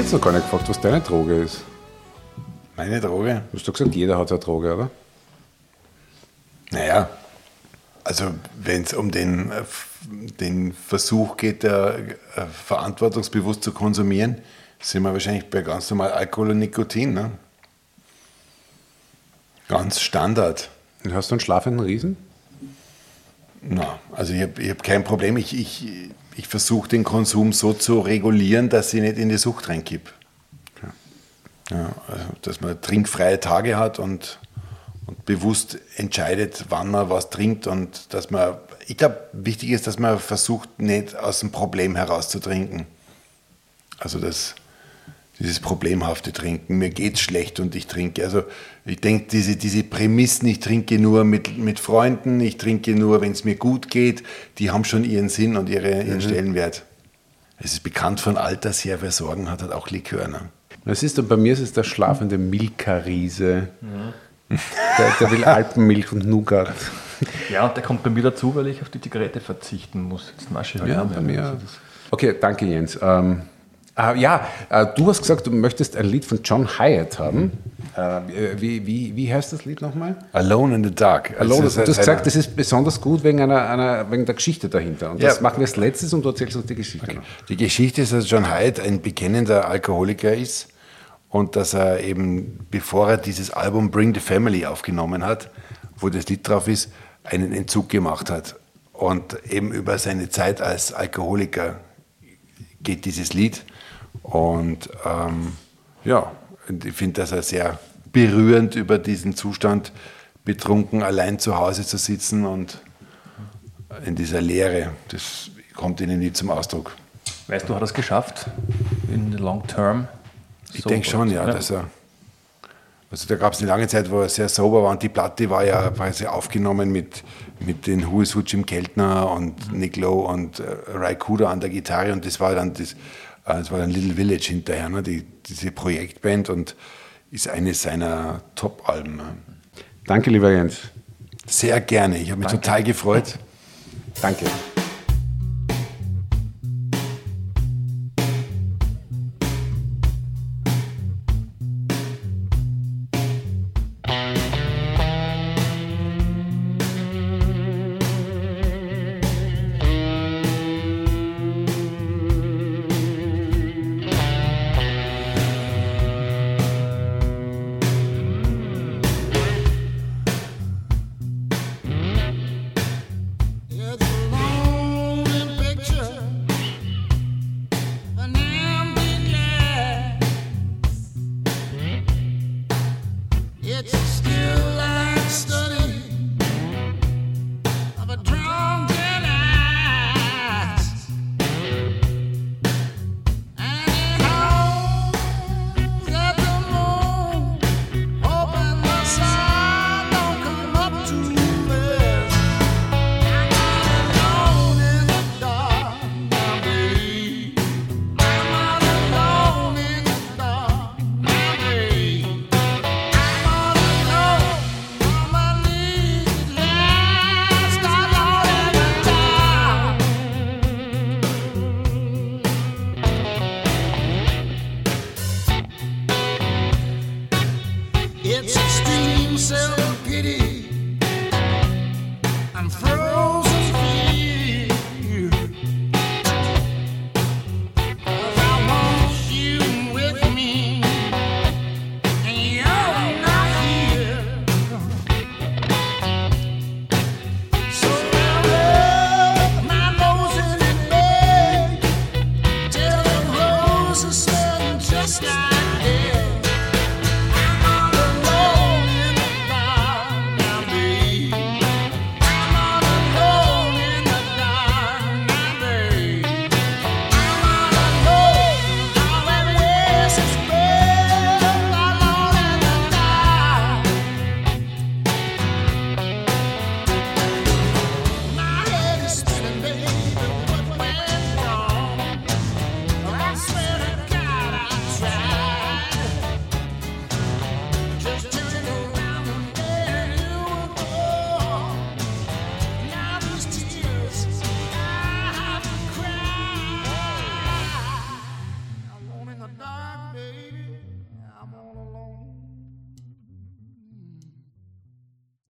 jetzt noch gar nicht gefragt, was deine Droge ist. Meine Droge? Du hast doch gesagt, jeder hat so eine Droge, oder? Naja, also wenn es um den, äh, den Versuch geht, äh, verantwortungsbewusst zu konsumieren, sind wir wahrscheinlich bei ganz normal Alkohol und Nikotin. Ne? Ganz Standard. Und hast du einen schlafenden Riesen? Na, also ich habe ich hab kein Problem. Ich, ich, ich versuche den Konsum so zu regulieren, dass ich nicht in die Sucht reinkipp. Ja. Ja, also, dass man trinkfreie Tage hat und, und bewusst entscheidet, wann man was trinkt. Und dass man, ich glaube, wichtig ist, dass man versucht, nicht aus dem Problem heraus zu trinken. Also das, dieses problemhafte Trinken. Mir geht's schlecht und ich trinke. Also ich denke, diese, diese Prämissen, ich trinke nur mit, mit Freunden, ich trinke nur, wenn es mir gut geht, die haben schon ihren Sinn und ihre, ihren mhm. Stellenwert. Es ist bekannt von Alters her, wer Sorgen hat, hat auch Likör. Ne? Das ist, und bei mir ist es der schlafende Milka-Riese. Ja. Der, der will Alpenmilch und Nougat. Ja, und der kommt bei mir dazu, weil ich auf die Zigarette verzichten muss. Jetzt nasche ich ja, bei mir. Okay, danke Jens. Ähm, äh, ja, äh, du hast gesagt, du möchtest ein Lied von John Hyatt haben. Äh, wie, wie, wie heißt das Lied nochmal? Alone in the Dark. Alone, also, du hast gesagt, das ist besonders gut wegen, einer, einer, wegen der Geschichte dahinter. Und ja. das machen wir als letztes und du erzählst uns die Geschichte okay. noch. Die Geschichte ist, dass John Hyatt ein bekennender Alkoholiker ist und dass er eben, bevor er dieses Album Bring the Family aufgenommen hat, wo das Lied drauf ist, einen Entzug gemacht hat. Und eben über seine Zeit als Alkoholiker geht dieses Lied. Und ähm, ja, ich finde, dass er sehr berührend über diesen Zustand, betrunken allein zu Hause zu sitzen und in dieser Leere, das kommt ihnen nie zum Ausdruck. Weißt du, hat er es geschafft in the long term? Ich so denke schon, ja, ja, dass er, also da gab es eine lange Zeit, wo er sehr sober war und die Platte war ja quasi aufgenommen mit, mit den Who Is Who, Jim Keltner und Nick Lowe und äh, Ry Cooder an der Gitarre und das war dann das, äh, das war dann Little Village hinterher, ne, die, diese Projektband und ist eines seiner Top-Alben. Danke, lieber Jens. Sehr gerne, ich habe mich total gefreut. Danke.